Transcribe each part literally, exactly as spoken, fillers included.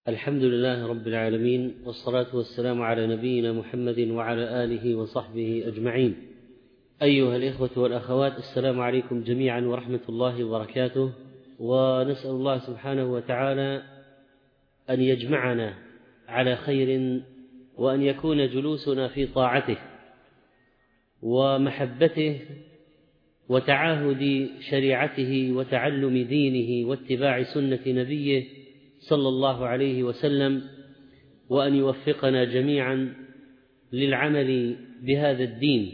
الحمد لله رب العالمين، والصلاة والسلام على نبينا محمد وعلى آله وصحبه أجمعين. أيها الإخوة والأخوات، السلام عليكم جميعا ورحمة الله وبركاته، ونسأل الله سبحانه وتعالى أن يجمعنا على خير، وأن يكون جلوسنا في طاعته ومحبته وتعاهد شريعته وتعلم دينه واتباع سنة نبيه صلى الله عليه وسلم، وأن يوفقنا جميعا للعمل بهذا الدين،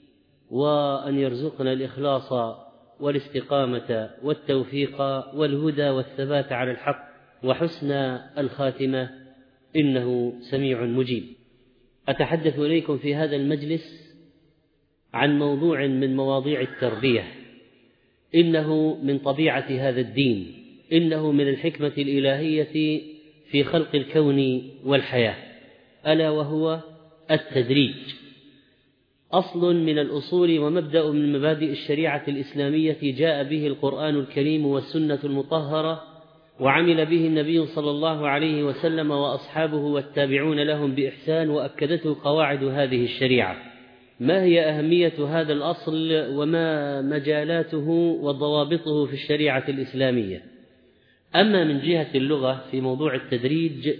وأن يرزقنا الإخلاص والاستقامة والتوفيق والهدى والثبات على الحق وحسن الخاتمة، إنه سميع مجيب. أتحدث إليكم في هذا المجلس عن موضوع من مواضيع التربية، إنه من طبيعة هذا الدين، إنه من الحكمة الإلهية في خلق الكون والحياة، ألا وهو التدريج. أصل من الأصول ومبدأ من مبادئ الشريعة الإسلامية جاء به القرآن الكريم والسنة المطهرة، وعمل به النبي صلى الله عليه وسلم وأصحابه والتابعون لهم بإحسان، وأكدته قواعد هذه الشريعة. ما هي أهمية هذا الأصل وما مجالاته وضوابطه في الشريعة الإسلامية؟ أما من جهة اللغة في موضوع التدريج،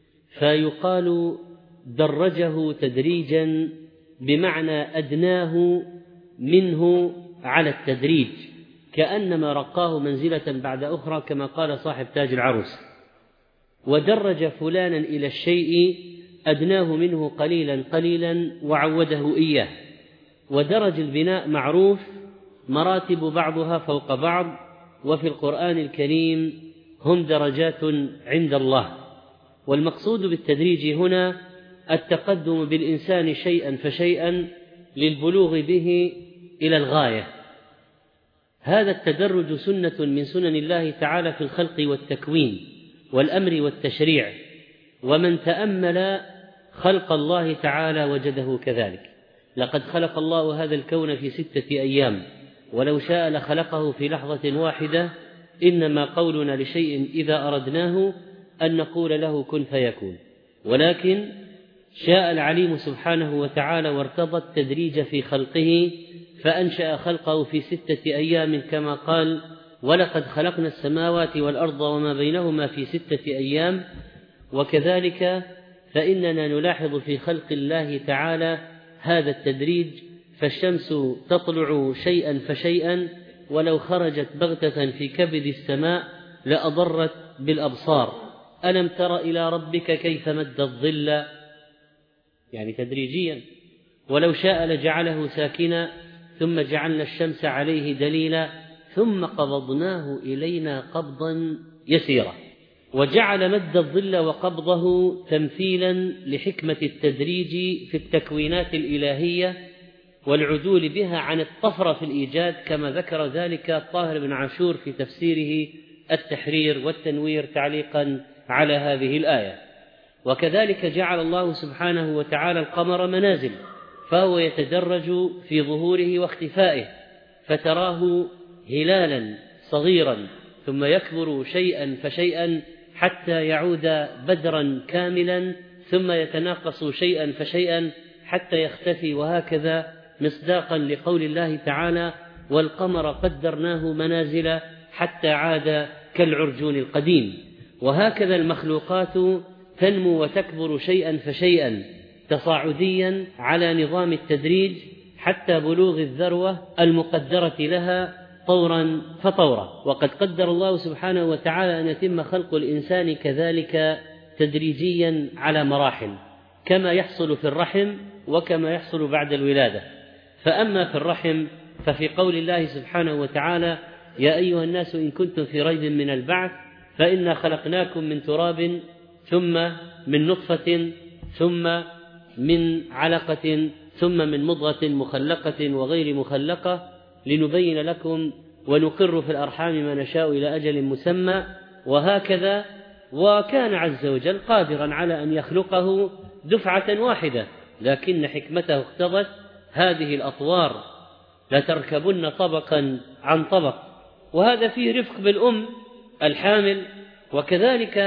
فيقال درجه تدريجا بمعنى أدناه منه على التدريج، كأنما رقاه منزلة بعد أخرى، كما قال صاحب تاج العروس: ودرج فلانا إلى الشيء أدناه منه قليلا قليلا وعوده إياه. ودرج البناء معروف، مراتب بعضها فوق بعض، وفي القرآن الكريم هم درجات عند الله. والمقصود بالتدريج هنا التقدم بالإنسان شيئا فشيئا للبلوغ به إلى الغاية. هذا التدرج سنة من سنن الله تعالى في الخلق والتكوين والأمر والتشريع، ومن تأمل خلق الله تعالى وجده كذلك. لقد خلق الله هذا الكون في ستة أيام، ولو شاء لخلقه في لحظة واحدة، إنما قولنا لشيء إذا أردناه أن نقول له كن فيكون. ولكن شاء العليم سبحانه وتعالى وارتضى التدريج في خلقه، فأنشأ خلقه في ستة أيام كما قال: ولقد خلقنا السماوات والأرض وما بينهما في ستة أيام. وكذلك فإننا نلاحظ في خلق الله تعالى هذا التدريج، فالشمس تطلع شيئا فشيئا، ولو خرجت بغتة في كبد السماء لأضرت بالأبصار. ألم تر إلى ربك كيف مد الظل، يعني تدريجيا. ولو شاء لجعله ساكنا، ثم جعلنا الشمس عليه دليلا، ثم قبضناه إلينا قبضا يسيرا. وجعل مد الظل وقبضه تمثيلا لحكمة التدريج في التكوينات الإلهية والعدول بها عن الطفرة في الإيجاد، كما ذكر ذلك الطاهر بن عاشور في تفسيره التحرير والتنوير تعليقا على هذه الآية. وكذلك جعل الله سبحانه وتعالى القمر منازل، فهو يتدرج في ظهوره واختفائه، فتراه هلالا صغيرا ثم يكبر شيئا فشيئا حتى يعود بدرا كاملا، ثم يتناقص شيئا فشيئا حتى يختفي، وهكذا مصداقا لقول الله تعالى: والقمر قدرناه منازل حتى عاد كالعرجون القديم. وهكذا المخلوقات تنمو وتكبر شيئا فشيئا تصاعديا على نظام التدريج، حتى بلوغ الذروة المقدرة لها طورا فطورا. وقد قدر الله سبحانه وتعالى أن يتم خلق الإنسان كذلك تدريجيا على مراحل، كما يحصل في الرحم وكما يحصل بعد الولادة. فأما في الرحم ففي قول الله سبحانه وتعالى: يا أيها الناس إن كنتم في ريب من البعث فإنا خلقناكم من تراب ثم من نطفة ثم من علقة ثم من مضغة مخلقة وغير مخلقة لنبين لكم ونقر في الأرحام ما نشاء إلى أجل مسمى. وهكذا. وكان عز وجل قادرا على أن يخلقه دفعة واحدة، لكن حكمته اقتضت هذه الأطوار، لتركبن طبقا عن طبق. وهذا فيه رفق بالأم الحامل، وكذلك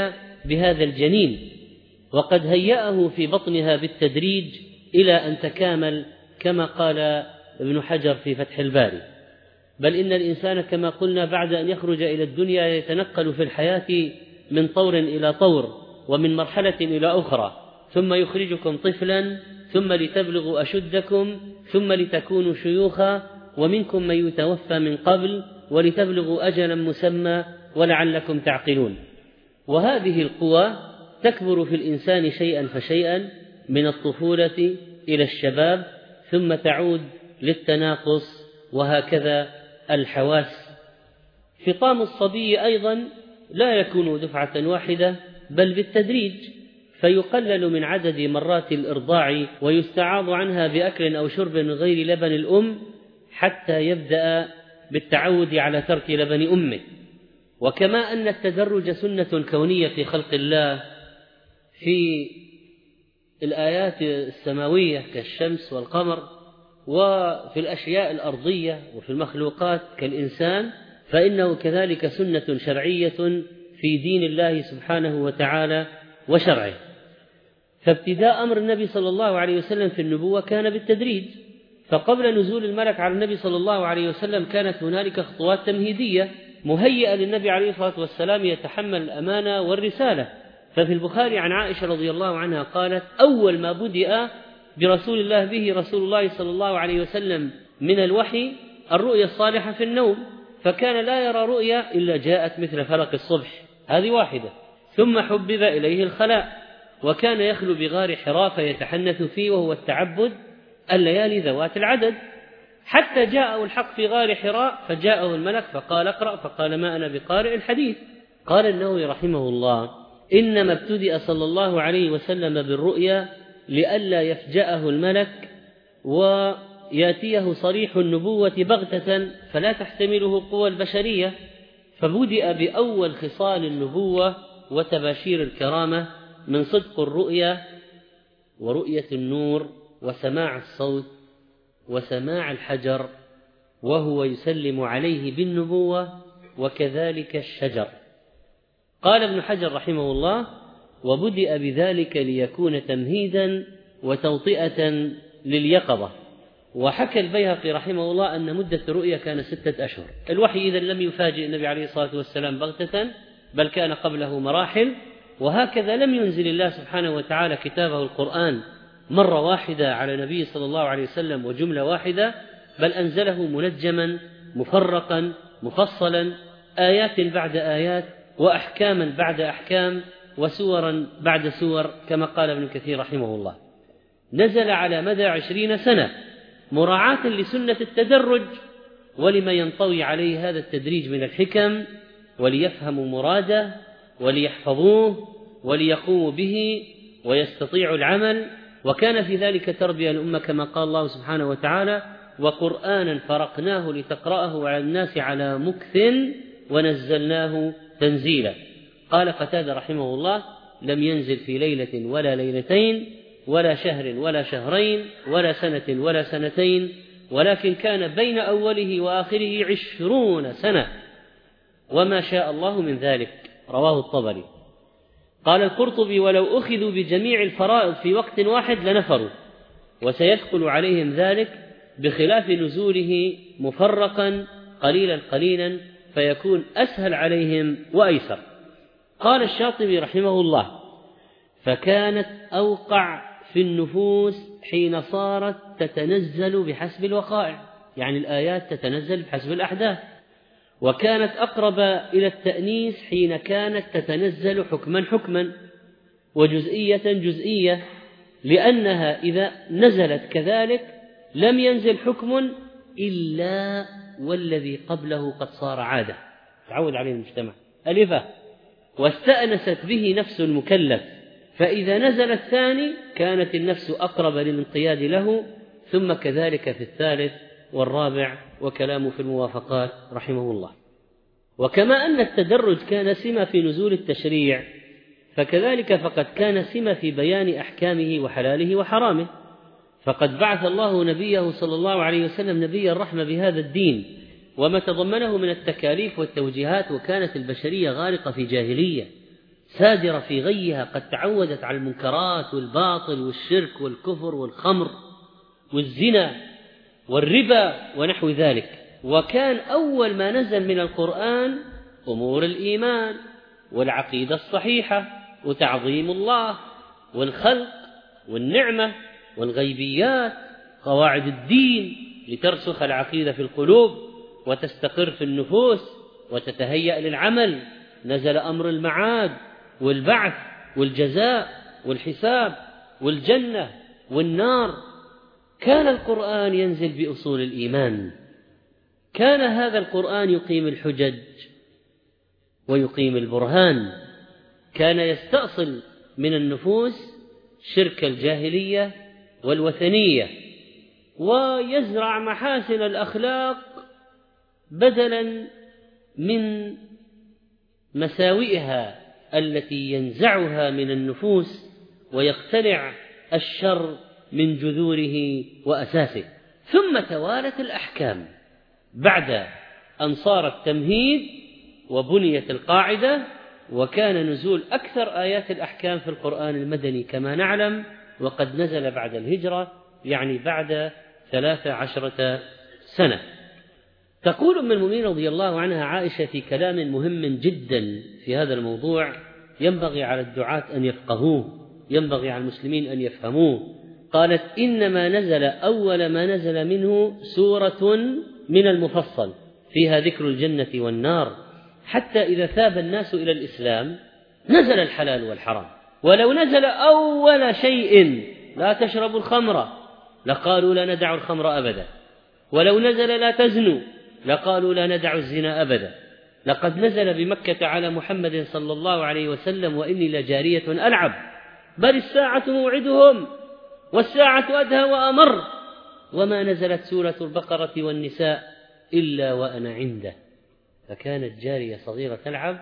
بهذا الجنين، وقد هيأه في بطنها بالتدريج إلى أن تكامل كما قال ابن حجر في فتح الباري. بل إن الإنسان كما قلنا بعد أن يخرج إلى الدنيا يتنقل في الحياة من طور إلى طور ومن مرحلة إلى أخرى، ثم يخرجكم طفلا، ثم لتبلغوا أشدكم، ثم لتكونوا شيوخا، ومنكم من يتوفى من قبل ولتبلغوا أجلا مسمى ولعلكم تعقلون. وهذه القوى تكبر في الإنسان شيئا فشيئا من الطفولة إلى الشباب، ثم تعود للتناقص، وهكذا الحواس. فطام الصبي أيضا لا يكون دفعة واحدة بل بالتدريج، فيقلل من عدد مرات الإرضاع ويستعاض عنها بأكل أو شرب من غير لبن الأم حتى يبدأ بالتعود على ترك لبن أمه. وكما أن التدرج سنة كونية في خلق الله في الآيات السماوية كالشمس والقمر، وفي الأشياء الأرضية وفي المخلوقات كالإنسان، فإنه كذلك سنة شرعية في دين الله سبحانه وتعالى وشرعه. فابتداء أمر النبي صلى الله عليه وسلم في النبوة كان بالتدريج، فقبل نزول الملك على النبي صلى الله عليه وسلم كانت هنالك خطوات تمهيدية مهيئة للنبي عليه الصلاة والسلام يتحمل الأمانة والرسالة. ففي البخاري عن عائشة رضي الله عنها قالت: أول ما بدأ برسول الله به رسول الله صلى الله عليه وسلم من الوحي الرؤيا الصالحة في النوم، فكان لا يرى رؤيا إلا جاءت مثل فلق الصبح، هذه واحدة. ثم حبب إليه الخلاء، وكان يخلو بغار حراء فيتحنث فيه، وهو التعبد الليالي ذوات العدد، حتى جاءه الحق في غار حراء فجاءه الملك فقال: اقرأ، فقال: ما أنا بقارئ الحديث. قال النووي رحمه الله: إنما ابتدأ صلى الله عليه وسلم بالرؤيا لئلا يفجأه الملك ويأتيه صريح النبوة بغتة فلا تحتمله القوى البشرية، فبدأ بأول خصال النبوة وتباشير الكرامة من صدق الرؤيا ورؤية النور وسماع الصوت وسماع الحجر، وهو يسلم عليه بالنبوة، وكذلك الشجر. قال ابن حجر رحمه الله: وبدأ بذلك ليكون تمهيدا وتوطئة لليقظة. وحكى البيهقي رحمه الله أن مدة الرؤيا كان ستة أشهر. الوحي إذن لم يفاجئ النبي عليه الصلاة والسلام بغتة، بل كان قبله مراحل. وهكذا لم ينزل الله سبحانه وتعالى كتابه القرآن مرة واحدة على نبي صلى الله عليه وسلم وجملة واحدة، بل أنزله منجما مفرقا مفصلا، آيات بعد آيات، وأحكاما بعد أحكام، وسورا بعد سور، كما قال ابن كثير رحمه الله. نزل على مدى عشرين سنة مراعاة لسنة التدرج ولما ينطوي عليه هذا التدريج من الحكم، وليفهموا مراده وليحفظوه وليقوموا به ويستطيعوا العمل. وكان في ذلك تربية الأمة كما قال الله سبحانه وتعالى: وقرآنا فرقناه لتقرأه على الناس على مكث ونزلناه تنزيلا. قال قتادة رحمه الله: لم ينزل في ليلة ولا ليلتين ولا شهر ولا شهرين ولا سنة ولا سنتين، ولكن كان بين أوله وآخره عشرون سنة، وما شاء الله من ذلك. رواه الطبري. قال القرطبي: ولو أخذوا بجميع الفرائض في وقت واحد لنفروا، وسيثقل عليهم ذلك بخلاف نزوله مفرقا قليلا قليلا، فيكون أسهل عليهم وأيسر. قال الشاطبي رحمه الله: فكانت أوقع في النفوس حين صارت تتنزل بحسب الوقائع، يعني الآيات تتنزل بحسب الأحداث، وكانت أقرب إلى التأنيس حين كانت تتنزل حكما حكما وجزئية جزئية، لأنها إذا نزلت كذلك لم ينزل حكم إلا والذي قبله قد صار عادة، تعود عليه المجتمع ألفة، واستأنست به نفس المكلف، فإذا نزل الثاني كانت النفس أقرب للانقياد له، ثم كذلك في الثالث والرابع، وكلامه في الموافقات رحمه الله. وكما أن التدرج كان سمة في نزول التشريع، فكذلك فقد كان سمة في بيان أحكامه وحلاله وحرامه. فقد بعث الله نبيه صلى الله عليه وسلم نبي الرحمة بهذا الدين وما تضمنه من التكاليف والتوجيهات، وكانت البشرية غارقة في جاهلية سادرة في غيها، قد تعودت على المنكرات والباطل والشرك والكفر والخمر والزنا والربا ونحو ذلك. وكان أول ما نزل من القرآن أمور الإيمان والعقيدة الصحيحة وتعظيم الله والخلق والنعمة والغيبيات، قواعد الدين لترسخ العقيدة في القلوب وتستقر في النفوس وتتهيأ للعمل. نزل أمر المعاد والبعث والجزاء والحساب والجنة والنار. كان القرآن ينزل بأصول الإيمان. كان هذا القرآن يقيم الحجج ويقيم البرهان. كان يستأصل من النفوس شرك الجاهلية والوثنية، ويزرع محاسن الأخلاق بدلا من مساوئها التي ينزعها من النفوس ويقتلع الشر من جذوره وأساسه. ثم توالت الأحكام بعد أن صار التمهيد وبنيت القاعدة. وكان نزول أكثر آيات الأحكام في القرآن المدني كما نعلم، وقد نزل بعد الهجرة، يعني بعد ثلاث عشرة سنة. تقول أم المؤمنين رضي الله عنها عائشة في كلام مهم جدا في هذا الموضوع ينبغي على الدعاة أن يفقهوه، ينبغي على المسلمين أن يفهموه. قالت: إنما نزل أول ما نزل منه سورة من المفصل فيها ذكر الجنة والنار، حتى إذا ثاب الناس إلى الإسلام نزل الحلال والحرام. ولو نزل أول شيء لا تشربوا الخمر لقالوا لا ندع الخمر أبدا، ولو نزل لا تزنوا لقالوا لا ندع الزنا أبدا. لقد نزل بمكة على محمد صلى الله عليه وسلم: وإني لجارية ألعب، بل الساعة موعدهم والساعة أدهى وأمر. وما نزلت سورة البقرة والنساء إلا وأنا عنده. فكانت جارية صغيرة تلعب،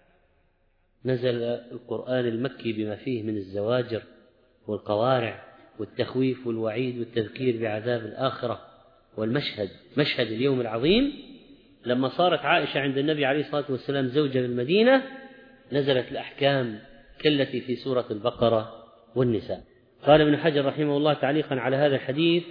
نزل القرآن المكي بما فيه من الزواجر والقوارع والتخويف والوعيد والتذكير بعذاب الآخرة والمشهد، مشهد اليوم العظيم. لما صارت عائشة عند النبي عليه الصلاة والسلام زوجة بالمدينة نزلت الأحكام كالتي في سورة البقرة والنساء. قال ابن حجر رحمه الله تعليقا على هذا الحديث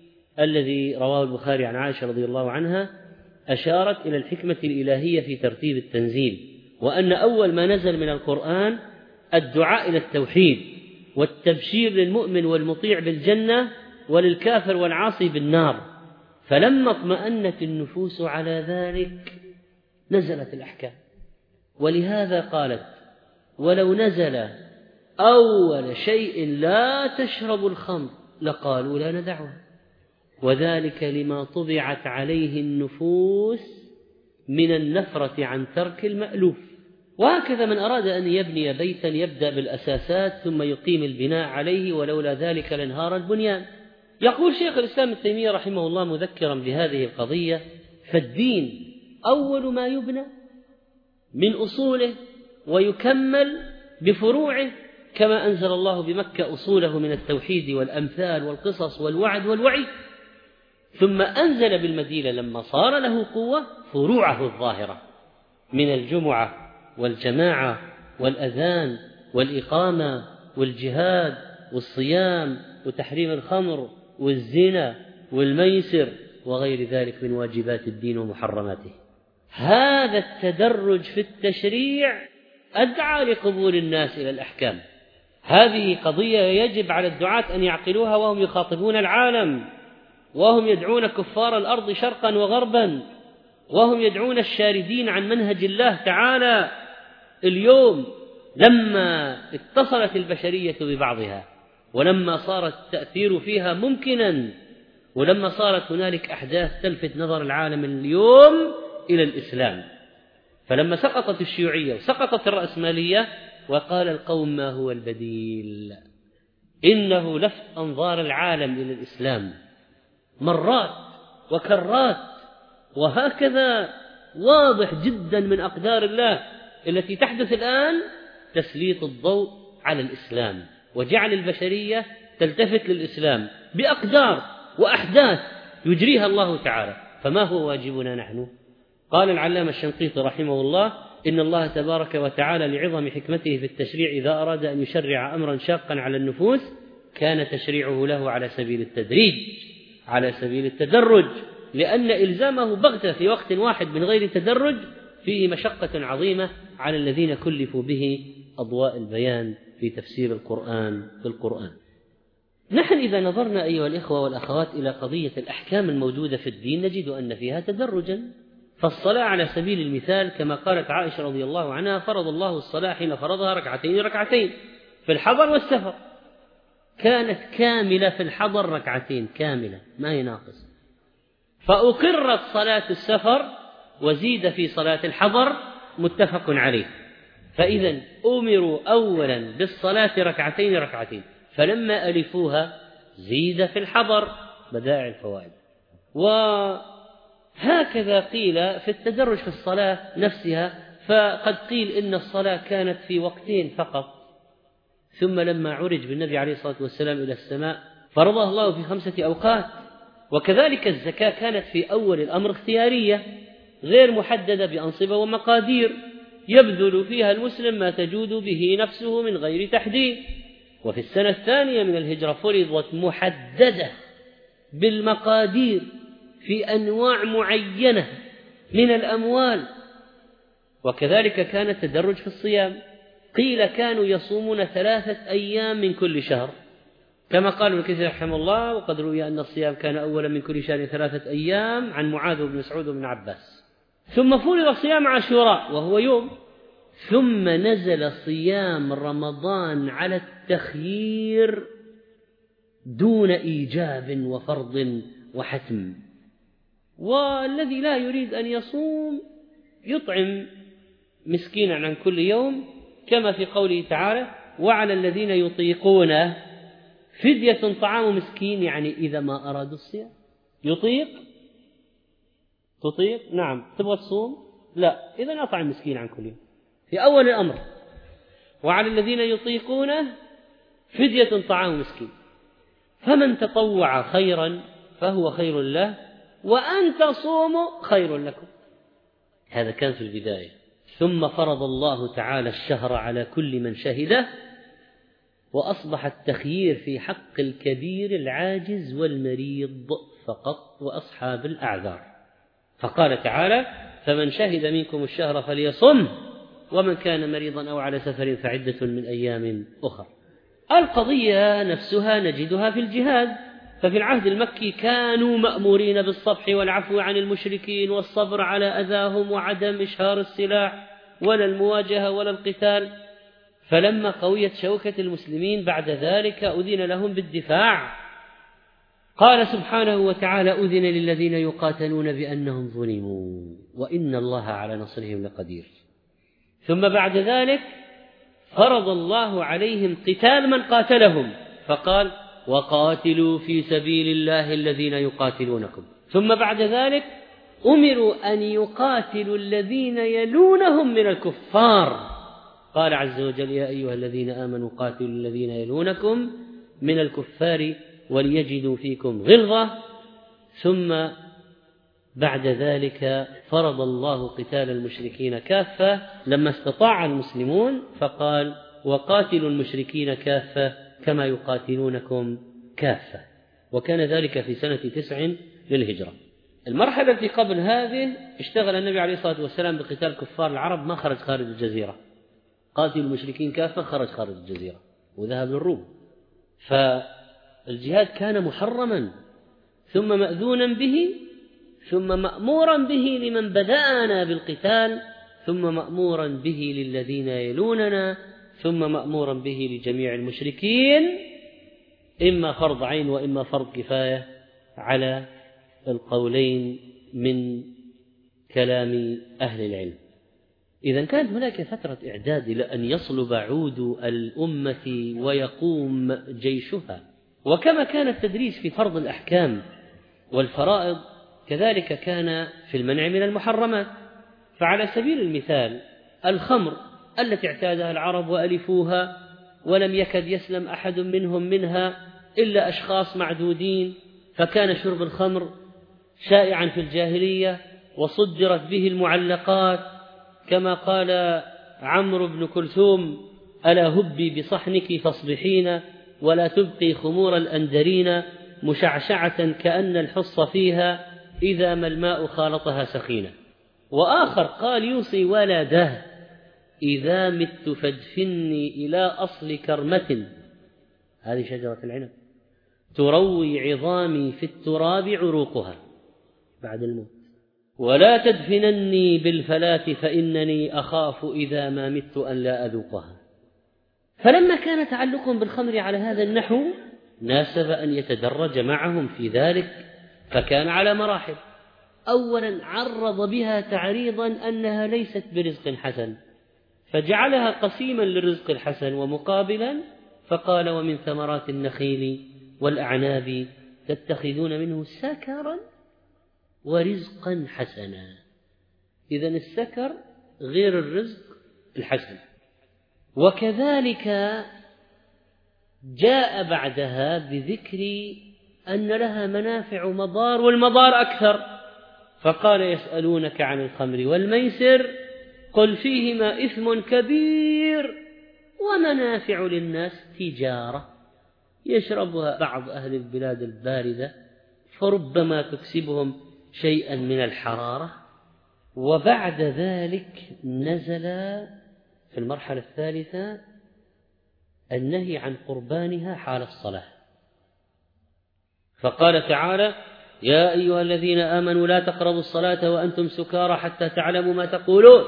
الذي رواه البخاري عن عائشة رضي الله عنها: أشارت إلى الحكمة الإلهية في ترتيب التنزيل، وأن أول ما نزل من القرآن الدعاء إلى التوحيد والتبشير للمؤمن والمطيع بالجنة وللكافر والعاصي بالنار. فلما اطمأنت النفوس على ذلك نزلت الأحكام. ولهذا قالت: ولو نزل أول شيء لا تشربوا الخمر لقالوا لا ندعها، وذلك لما طبعت عليه النفوس من النفرة عن ترك المألوف. وهكذا من أراد أن يبني بيتا يبدأ بالأساسات ثم يقيم البناء عليه، ولولا ذلك لانهار البنيان. يقول شيخ الإسلام ابن تيمية رحمه الله مذكرا بهذه القضية: فالدين أول ما يبنى من أصوله ويكمل بفروعه، كما أنزل الله بمكة أصوله من التوحيد والأمثال والقصص والوعد والوعيد، ثم أنزل بالمدينة لما صار له قوة فروعه الظاهرة من الجمعة والجماعة والأذان والإقامة والجهاد والصيام وتحريم الخمر والزنا والميسر وغير ذلك من واجبات الدين ومحرماته. هذا التدرج في التشريع أدعى لقبول الناس إلى الأحكام. هذه قضية يجب على الدعاة أن يعقلوها وهم يخاطبون العالم، وهم يدعون كفار الأرض شرقا وغربا، وهم يدعون الشاردين عن منهج الله تعالى. اليوم لما اتصلت البشرية ببعضها، ولما صار التأثير فيها ممكنا، ولما صارت هنالك أحداث تلفت نظر العالم اليوم إلى الإسلام، فلما سقطت الشيوعية وسقطت الرأسمالية وقال القوم ما هو البديل، إنه لفت أنظار العالم إلى الإسلام مرات وكرات. وهكذا واضح جدا من أقدار الله التي تحدث الآن تسليط الضوء على الإسلام وجعل البشرية تلتفت للإسلام بأقدار وأحداث يجريها الله تعالى. فما هو واجبنا نحن؟ قال العلامة الشنقيطي رحمه الله: إن الله تبارك وتعالى لعظم حكمته في التشريع إذا أراد أن يشرع أمرا شاقا على النفوس كان تشريعه له على سبيل التدريج، على سبيل التدرج، لأن إلزامه بغتة في وقت واحد من غير تدرج فيه مشقة عظيمة على الذين كلفوا به أضواء البيان في تفسير القرآن بالقرآن. نحن إذا نظرنا أيها الإخوة والأخوات إلى قضية الأحكام الموجودة في الدين نجد أن فيها تدرجا. فالصلاة على سبيل المثال كما قالت عائشة رضي الله عنها: فرض الله الصلاة حين فرضها ركعتين ركعتين في الحضر والسفر. كانت كاملة في الحضر ركعتين كاملة ما هي ناقص، فأقرت صلاة السفر وزيد في صلاة الحضر متفق عليه. فإذا أمروا أولا بالصلاة ركعتين ركعتين، فلما ألفوها زيد في الحضر. بدائع الفوائد. وهكذا قيل في التدرج في الصلاة نفسها، فقد قيل إن الصلاة كانت في وقتين فقط، ثم لما عرج بالنبي عليه الصلاة والسلام إلى السماء فرضها الله في خمسة أوقات. وكذلك الزكاة كانت في أول الأمر اختيارية غير محددة بأنصبة ومقادير يبذل فيها المسلم ما تجود به نفسه من غير تحديد. وفي السنة الثانية من الهجرة فرضت محددة بالمقادير في أنواع معينة من الأموال. وكذلك كان التدرج في الصيام، قيل كانوا يصومون ثلاثة أيام من كل شهر كما قال ابن كثير رحمه الله: وقد روي أن الصيام كان أولا من كل شهر ثلاثة أيام، عن معاذ بن مسعود وابن عباس. ثم فرض صيام عاشوراء وهو يوم، ثم نزل صيام رمضان على التخيير دون إيجاب وفرض وحتم. والذي لا يريد أن يصوم يطعم مسكينا عن كل يوم، كما في قوله تعالى: وعلى الذين يطيقون فدية طعام مسكين، يعني إذا ما أرادوا الصيام. يطيق تطيق نعم، تبغى تصوم لا، إذا أطعم مسكين عن كل يوم في أول الأمر. وعلى الذين يطيقون فدية طعام مسكين، فمن تطوع خيرا فهو خير له وأن تصوموا خير لكم. هذا كان في البداية. ثم فرض الله تعالى الشهر على كل من شهده، وأصبح التخيير في حق الكبير العاجز والمريض فقط وأصحاب الأعذار. فقال تعالى: فمن شهد منكم الشهر فليصم، ومن كان مريضا أو على سفر فعدة من أيام أخرى. القضية نفسها نجدها في الجهاد. ففي العهد المكي كانوا مأمورين بالصفح والعفو عن المشركين والصبر على أذاهم وعدم إشهار السلاح ولا المواجهة ولا القتال. فلما قويت شوكة المسلمين بعد ذلك أذن لهم بالدفاع. قال سبحانه وتعالى: أذن للذين يقاتلون بأنهم ظلموا وإن الله على نصرهم لقدير. ثم بعد ذلك فرض الله عليهم قتال من قاتلهم، فقال: وقاتلوا في سبيل الله الذين يقاتلونكم. ثم بعد ذلك أمروا أن يقاتلوا الذين يلونهم من الكفار. قال عز وجل: يا أيها الذين آمنوا قاتلوا الذين يلونكم من الكفار وليجدوا فيكم غلظة. ثم بعد ذلك فرض الله قتال المشركين كافة لما استطاع المسلمون، فقال: وقاتلوا المشركين كافة كما يقاتلونكم كافة. وكان ذلك في سنة تسع للهجرة. المرحلة التي قبل هذه اشتغل النبي عليه الصلاة والسلام بقتال كفار العرب، ما خرج خارج الجزيرة. قاتل المشركين كافة خرج خارج الجزيرة وذهب للروم. فالجهاد كان محرما ثم مأذونا به ثم مأمورا به لمن بدأنا بالقتال ثم مأمورا به للذين يلوننا ثم مأمورا به لجميع المشركين، إما فرض عين وإما فرض كفاية على القولين من كلام أهل العلم. إذا كانت هناك فترة إعداد لأن يصلب عود الأمة ويقوم جيشها. وكما كان التدريس في فرض الأحكام والفرائض كذلك كان في المنع من المحرمات. فعلى سبيل المثال الخمر التي اعتادها العرب وألفوها ولم يكد يسلم أحد منهم منها إلا أشخاص معدودين، فكان شرب الخمر شائعا في الجاهلية وصدرت به المعلقات كما قال عمرو بن كلثوم: ألا هبي بصحنك فاصبحين ولا تبقي خمور الأندرين، مشعشعة كأن الحص فيها إذا ما الماء خالطها سخينة. وآخر قال يوصي ولده: إذا مت فادفني إلى أصل كرمة، هذه شجرة العنب، تروي عظامي في التراب عروقها بعد الموت، ولا تدفنني بالفلاة فإنني أخاف إذا ما مت أن لا أذوقها. فلما كان تعلقهم بالخمر على هذا النحو ناسب أن يتدرج معهم في ذلك، فكان على مراحل. أولا عرض بها تعريضا أنها ليست برزق حسن، فجعلها قسيما للرزق الحسن ومقابلا، فقال: ومن ثمرات النخيل والأعناب تتخذون منه سكرا ورزقا حسنا. إذن السكر غير الرزق الحسن. وكذلك جاء بعدها بذكر أن لها منافع ومضار، والمضار أكثر، فقال: يسألونك عن الخمر والميسر قل فيهما إثم كبير ومنافع للناس تجارة يشربها بعض أهل البلاد الباردة فربما تكسبهم شيئا من الحرارة. وبعد ذلك نزل في المرحلة الثالثة النهي عن قربانها حال الصلاة، فقال تعالى: يا أيها الذين آمنوا لا تقربوا الصلاة وأنتم سكارى حتى تعلموا ما تقولون.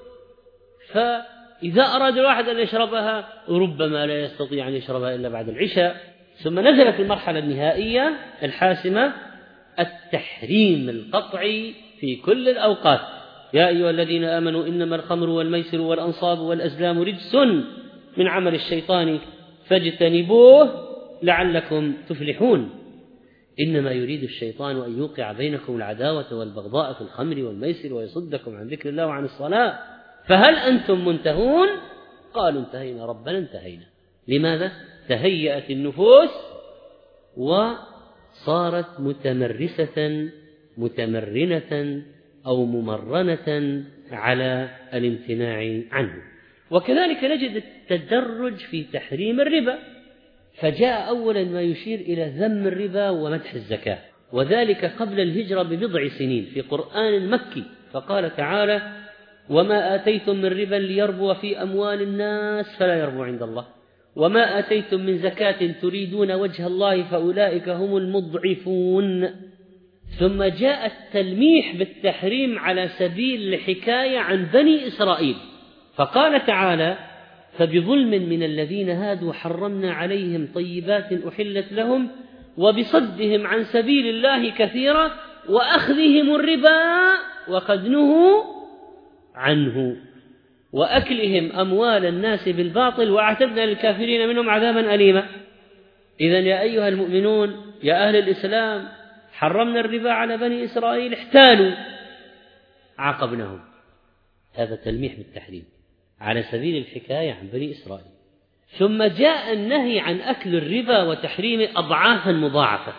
فإذا أراد الواحد أن يشربها ربما لا يستطيع أن يشربها إلا بعد العشاء. ثم نزلت المرحلة النهائية الحاسمة التحريم القطعي في كل الأوقات: يا أيها الذين آمنوا إنما الخمر والميسر والأنصاب والأزلام رجس من عمل الشيطان فاجتنبوه لعلكم تفلحون. إنما يريد الشيطان أن يوقع بينكم العداوة والبغضاء في الخمر والميسر ويصدكم عن ذكر الله وعن الصلاة، فهل أنتم منتهون؟ قالوا: انتهينا ربنا انتهينا. لماذا؟ تهيأت النفوس وصارت متمرسة متمرنة أو ممرنة على الامتناع عنه. وكذلك نجد التدرج في تحريم الربا، فجاء أولا ما يشير إلى ذم الربا ومدح الزكاة، وذلك قبل الهجرة ببضع سنين في قرآن مكي، فقال تعالى: وما آتيتم من ربا ليربو في أموال الناس فلا يربو عند الله، وما آتيتم من زكاة تريدون وجه الله فأولئك هم المضعفون. ثم جاء التلميح بالتحريم على سبيل الحكاية عن بني إسرائيل، فقال تعالى: فبظلم من الذين هادوا حرمنا عليهم طيبات أحلت لهم وبصدهم عن سبيل الله كثيرا وأخذهم الربا وقد نهوا عنه وأكلهم أموال الناس بالباطل وأعتدنا للكافرين منهم عذابا أليما. إذن يا أيها المؤمنون يا أهل الإسلام، حرمنا الربا على بني إسرائيل، احتالوا عاقبناهم. هذا تلميح بالتحريم على سبيل الحكاية عن بني إسرائيل. ثم جاء النهي عن أكل الربا وتحريم أضعافا مضاعفة،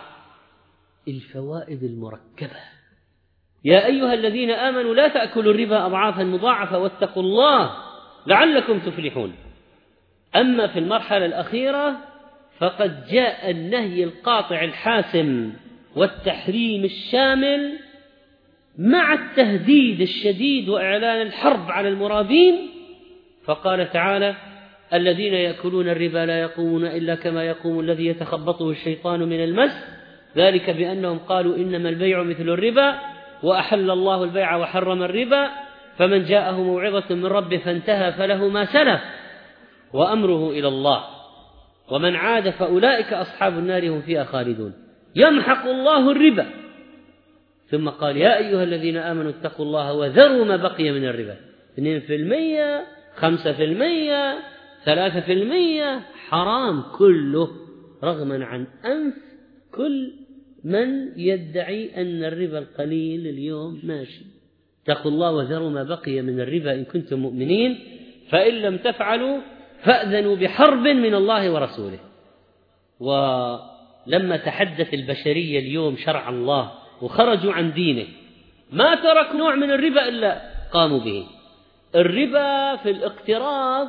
الفوائد المركبة: يا أيها الذين آمنوا لا تأكلوا الربا أضعافا مضاعفة واتقوا الله لعلكم تفلحون. أما في المرحلة الأخيرة فقد جاء النهي القاطع الحاسم والتحريم الشامل مع التهديد الشديد وإعلان الحرب على المرابين، فقال تعالى: الذين يأكلون الربا لا يقومون إلا كما يقوم الذي يتخبطه الشيطان من المس، ذلك بأنهم قالوا إنما البيع مثل الربا وأحل الله البيع وحرم الربا، فمن جاءه موعظة من ربه فانتهى فله ما سلف وأمره إلى الله ومن عاد فأولئك أصحاب النار هم فيها خالدون. يمحق الله الربا. ثم قال: يا أيها الذين آمنوا اتقوا الله وذروا ما بقي من الربا، اثنين في المية، خمسة في المية، ثلاثة في المية، حرام كله، رغما عن أنف كل من يدعي أن الربا القليل اليوم ماشي. اتقوا الله وذروا ما بقي من الربا إن كنتم مؤمنين، فإن لم تفعلوا فأذنوا بحرب من الله ورسوله. ولما تحدث البشرية اليوم شرع الله وخرجوا عن دينه، ما تركوا نوع من الربا إلا قاموا به. الربا في الاقتراض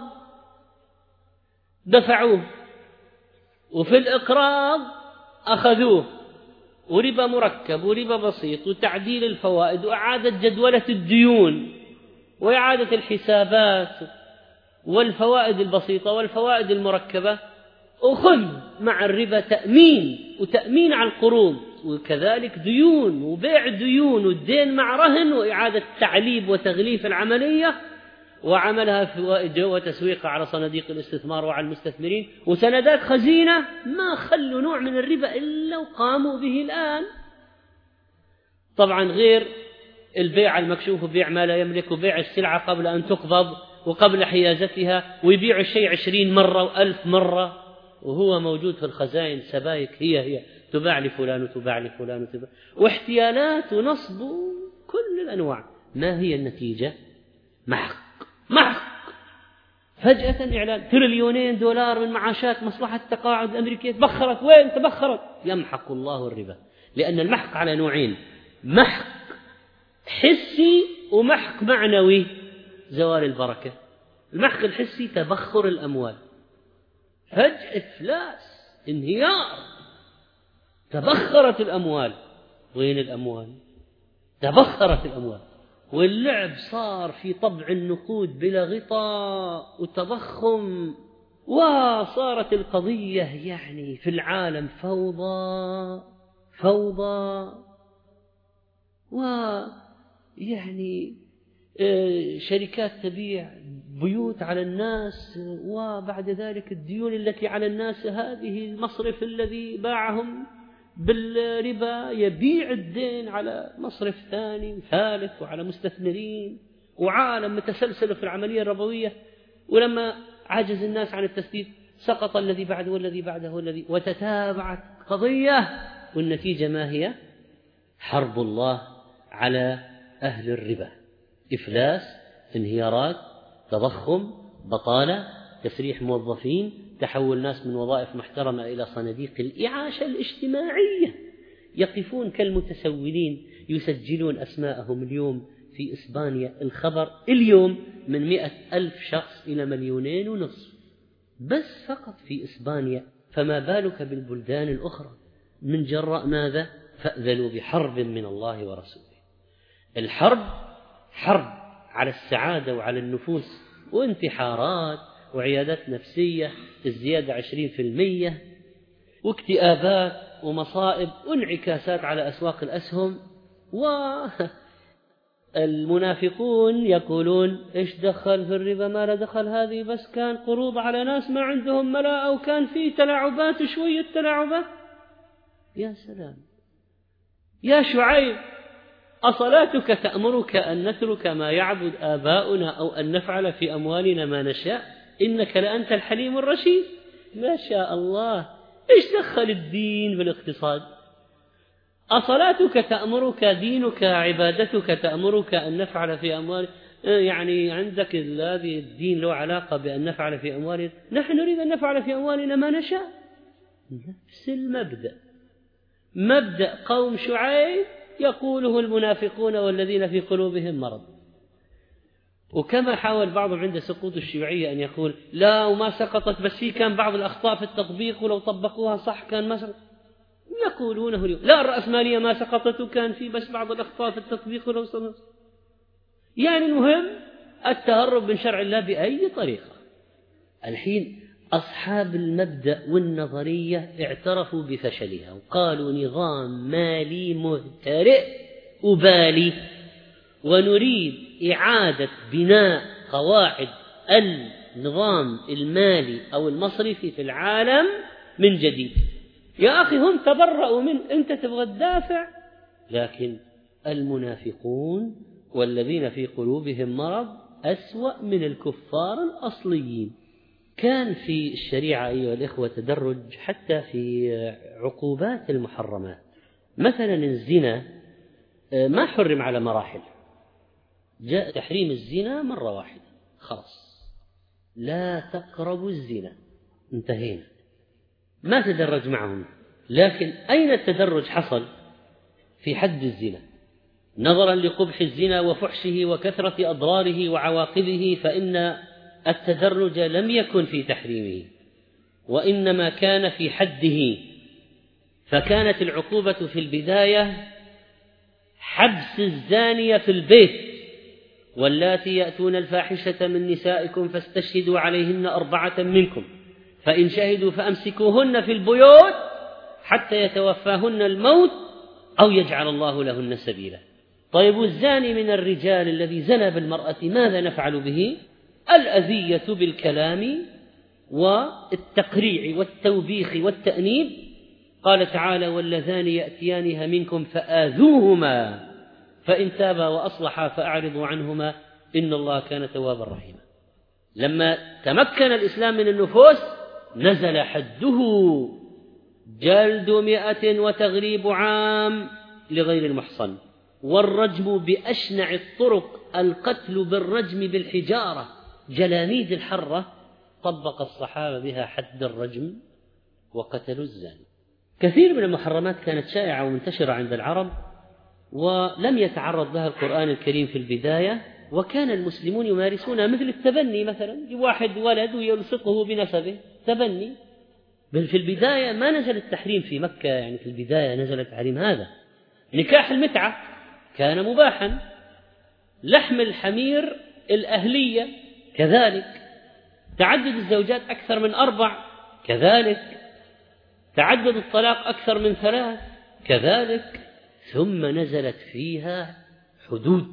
دفعوه، وفي الإقراض أخذوه، وربا مركب وربا بسيط وتعديل الفوائد وإعادة جدولة الديون وإعادة الحسابات والفوائد البسيطة والفوائد المركبة، وخذ مع الربا تأمين وتأمين على القروض، وكذلك ديون وبيع ديون والدين مع رهن وإعادة تعليب وتغليف العملية وعملها فوائد وتسويقها على صناديق الاستثمار وعلى المستثمرين وسندات خزينة. ما خلوا نوع من الربا إلا وقاموا به الآن. طبعا غير البيع المكشوف وبيع ما لا يملك وبيع السلعة قبل أن تقبض وقبل حيازتها، ويبيع الشيء عشرين مرة وألف مرة وهو موجود في الخزائن سبائك هي هي تباع لفلان وتباع لفلان وتباع، واحتيالات ونصب كل الأنواع. ما هي النتيجة؟ محق محق. فجأة إعلان تريليونين دولار من معاشات مصلحة التقاعد الأمريكية تبخرت. وين تبخرت؟ يمحق الله الربا. لأن المحق على نوعين: محق حسي ومحق معنوي، زوال البركة. المحق الحسي تبخر الأموال، فجأة إفلاس، انهيار، تبخرت الأموال. وين الأموال؟ تبخرت الأموال، واللعب صار في طبع النقود بلا غطاء وتضخم، وصارت القضية يعني في العالم فوضى فوضى، ويعني شركات تبيع بيوت على الناس، وبعد ذلك الديون التي على الناس هذه المصرف الذي باعهم بالربا يبيع الدين على مصرف ثاني وثالث وعلى مستثمرين، وعالم متسلسل في العملية الربوية. ولما عجز الناس عن التسديد سقط الذي بعده والذي بعده والذي، وتتابعت قضية، والنتيجة ما هي؟ حرب الله على أهل الربا. إفلاس، انهيارات، تضخم، بطالة، تسريح موظفين، تحول ناس من وظائف محترمة إلى صناديق الإعاشة الاجتماعية، يقفون كالمتسولين يسجلون أسماءهم اليوم في إسبانيا. الخبر اليوم من مئة ألف شخص إلى مليونين ونصف بس فقط في إسبانيا، فما بالك بالبلدان الأخرى؟ من جراء ماذا؟ فأذلوا بحرب من الله ورسوله. الحرب حرب على السعادة وعلى النفوس، وانتحارات وعيادات نفسية الزيادة عشرين في المية، واكتئابات ومصائب وانعكاسات على أسواق الأسهم. والمنافقون يقولون إيش دخل في الربا؟ ما لا دخل، هذه بس كان قروض على ناس ما عندهم ملاء، أو كان في تلاعبات وشوية تلاعبات. يا سلام يا شعيب، أصلاتك تأمرك أن نترك ما يعبد آباؤنا أو أن نفعل في أموالنا ما نشاء؟ إنك لأنت الحليم الرشيد. ما شاء الله، إيش دخل الدين بالاقتصاد؟ أصلاتك تأمرك، دينك، عبادتك تأمرك أن نفعل في أموالنا، يعني عندك الذي الدين له علاقة بأن نفعل في أموالنا، نحن نريد أن نفعل في أموالنا ما نشاء. نفس المبدأ، مبدأ قوم شعيب يقوله المنافقون والذين في قلوبهم مرض. وكما حاول بعضهم عند سقوط الشيوعية أن يقول لا وما سقطت، بس في كان بعض الأخطاء في التطبيق ولو طبقوها صح كان ما سقط، يقولونه اليوم لا الرأسمالية ما سقطت وكان في بس بعض الأخطاء في التطبيق ولو سقط. يعني المهم التهرب من شرع الله بأي طريقة. الحين أصحاب المبدأ والنظرية اعترفوا بفشلها وقالوا نظام مالي مهترئ وبالي، ونريد إعادة بناء قواعد النظام المالي أو المصرفي في العالم من جديد. يا أخي هم تبرأوا من، أنت تبغى تدافع، لكن المنافقون والذين في قلوبهم مرض أسوأ من الكفار الأصليين. كان في الشريعة أيها الإخوة تدرج حتى في عقوبات المحرمات. مثلا الزنا ما حرم على مراحل، جاء تحريم الزنا مرة واحدة، خلاص لا تقربوا الزنا، انتهينا، ما تدرج معهم. لكن أين التدرج حصل؟ في حد الزنا. نظرا لقبح الزنا وفحشه وكثرة أضراره وعواقبه، فإن التدرج لم يكن في تحريمه وإنما كان في حده، فكانت العقوبة في البداية حبس الزانية في البيت، واللاتي يأتون الفاحشة من نسائكم فاستشهدوا عليهن أربعة منكم فإن شهدوا فأمسكوهن في البيوت حتى يتوفاهن الموت أو يجعل الله لهن سبيلا. طيب والزاني من الرجال الذي زنى بالمرأة ماذا نفعل به؟ الأذية بالكلام والتقريع والتوبيخ والتأنيب. قال تعالى: واللذان يأتيانها منكم فآذوهما فإن تابا وأصلحا فأعرضوا عنهما إن الله كان توابا رحيما. لما تمكن الإسلام من النفوس نزل حده جلد مئة وتغريب عام لغير المحصن، والرجم بأشنع الطرق، القتل بالرجم بالحجارة، جلاميد الحرة طبق الصحابة بها حد الرجم وقتلوا الزاني. كثير من المحرمات كانت شائعة ومنتشرة عند العرب ولم يتعرض لها القرآن الكريم في البداية، وكان المسلمون يمارسونها، مثل التبني مثلا، واحد ولد ويلصقه بنسبه تبني. بل في البداية ما نزل التحريم في مكة، يعني في البداية نزل التحريم هذا. نكاح المتعة كان مباحا، لحم الحمير الأهلية كذلك، تعدد الزوجات أكثر من أربع كذلك، تعدد الطلاق أكثر من ثلاث كذلك. ثم نزلت فيها حدود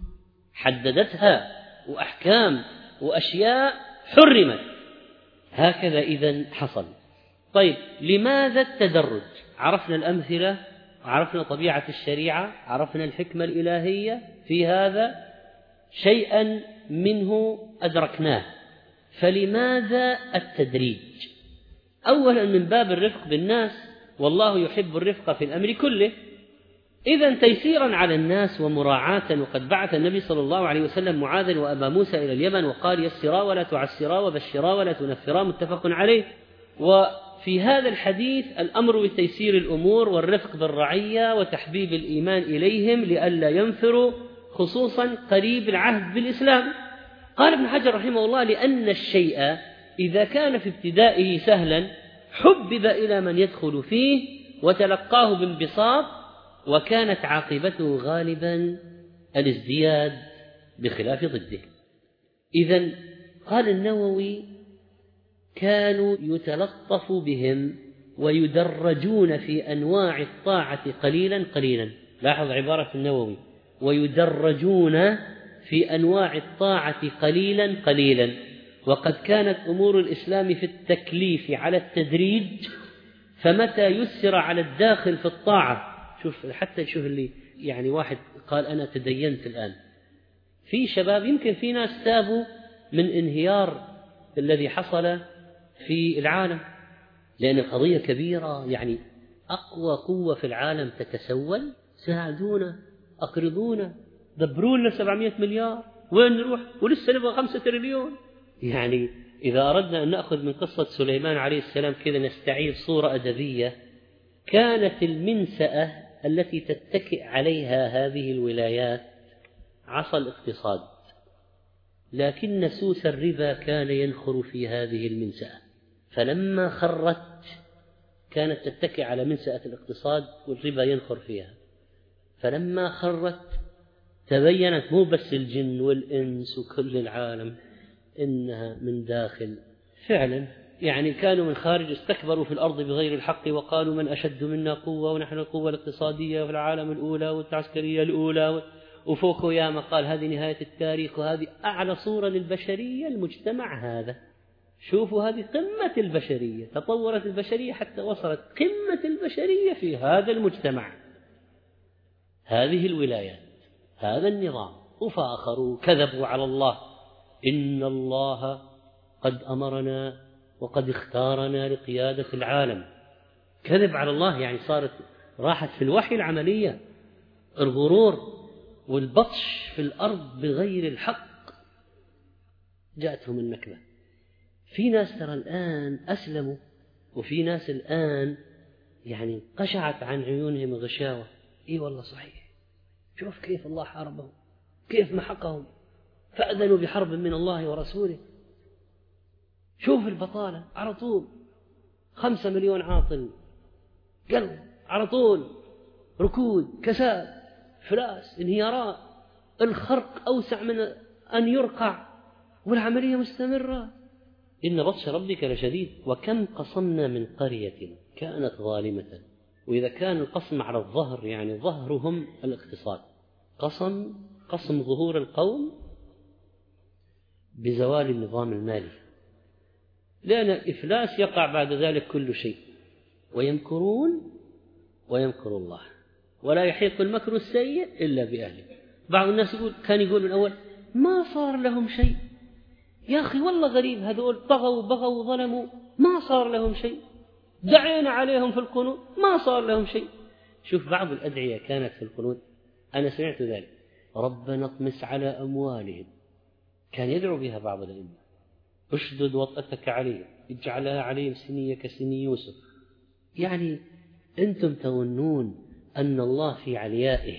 حددتها وأحكام وأشياء حرمت. هكذا إذن حصل. طيب لماذا التدرج؟ عرفنا الأمثلة، عرفنا طبيعة الشريعة، عرفنا الحكمة الإلهية في هذا، شيئا منه أدركناه. فلماذا التدريج؟ أولا من باب الرفق بالناس، والله يحب الرفق في الأمر كله، إذن تيسيرا على الناس ومراعاة. وقد بعث النبي صلى الله عليه وسلم معاذا وأبا موسى إلى اليمن وقال: يسرا ولا تعسرا وبشرا ولا تنفرا، متفق عليه. وفي هذا الحديث الأمر بتيسير الأمور والرفق بالرعية وتحبيب الإيمان إليهم لئلا ينفروا، خصوصا قريب العهد بالإسلام. قال ابن حجر رحمه الله: لأن الشيء إذا كان في ابتدائه سهلا حبب إلى من يدخل فيه وتلقاه بانبساط، وكانت عاقبته غالبا الازدياد بخلاف ضده. إذن قال النووي: كانوا يتلطف بهم ويدرجون في أنواع الطاعة قليلا قليلا. لاحظ عبارة النووي: ويدرجون في أنواع الطاعة قليلا قليلا. وقد كانت أمور الإسلام في التكليف على التدريج، فمتى يسر على الداخل في الطاعة، شوف حتى شوف اللي يعني واحد قال أنا تدينت الآن، في شباب يمكن في ناس تابوا من انهيار الذي حصل في العالم، لأن القضية كبيرة، يعني أقوى قوة في العالم تتسول، ساعدونا، أقرضونا، دبرونا سبعمائة مليار، وين نروح ولسه نبغى خمسة تريليون. يعني إذا أردنا أن نأخذ من قصة سليمان عليه السلام كذا نستعيد صورة أدبية، كانت المنسأة التي تتكئ عليها هذه الولايات عصا الاقتصاد، لكن سوس الربا كان ينخر في هذه المنسأة، فلما خرت كانت تتكئ على منسأة الاقتصاد والربا ينخر فيها، فلما خرت تبينت مو بس الجن والإنس وكل العالم إنها من داخل فعلا. يعني كانوا من خارج استكبروا في الأرض بغير الحق وقالوا من أشد منا قوة ونحن القوة الاقتصادية في العالم الأولى والعسكرية الأولى، وفوكوياما قال هذه نهاية التاريخ وهذه أعلى صورة للبشرية المجتمع هذا. شوفوا هذه قمة البشرية، تطورت البشرية حتى وصلت قمة البشرية في هذا المجتمع، هذه الولايات، هذا النظام. وفاخروا كذبوا على الله: إن الله قد أمرنا وقد اختارنا لقيادة العالم. كذب على الله، يعني صارت راحت في الوحي العملية، الغرور والبطش في الأرض بغير الحق، جاءتهم النكبة. في ناس ترى الآن أسلموا، وفي ناس الآن يعني قشعت عن عيونهم غشاوة. إيه والله صحيح، شوف كيف الله حاربهم، كيف محقهم، فأذنوا بحرب من الله ورسوله. شوف البطالة على طول، خمسة مليون عاطل، قلب على طول، ركود، كساد، إفلاس، انهيارات، الخرق أوسع من أن يرقع، والعملية مستمرة. إن بطش ربك لشديد. وكم قصمنا من قرية كانت ظالمة. وإذا كان القصم على الظهر يعني ظهرهم الاقتصاد، قصم قصم ظهور القوم بزوال النظام المالي، لأن إفلاس يقع بعد ذلك كل شيء. ويمكرون ويمكر الله ولا يحيق المكر السيء إلا بأهله. بعض الناس يقول كان يقول من أول ما صار لهم شيء، يا أخي والله غريب، هذول طغوا بغوا وظلموا ما صار لهم شيء، دعينا عليهم في القنوت ما صار لهم شيء. شوف بعض الأدعية كانت في القنوت، أنا سمعت ذلك، ربنا اطمس على أموالهم، كان يدعو بها بعض الأئمة، اشدد وطأتك عليهم، اجعلها عليهم سنية كسني يوسف. يعني أنتم تظنون أن الله في عليائه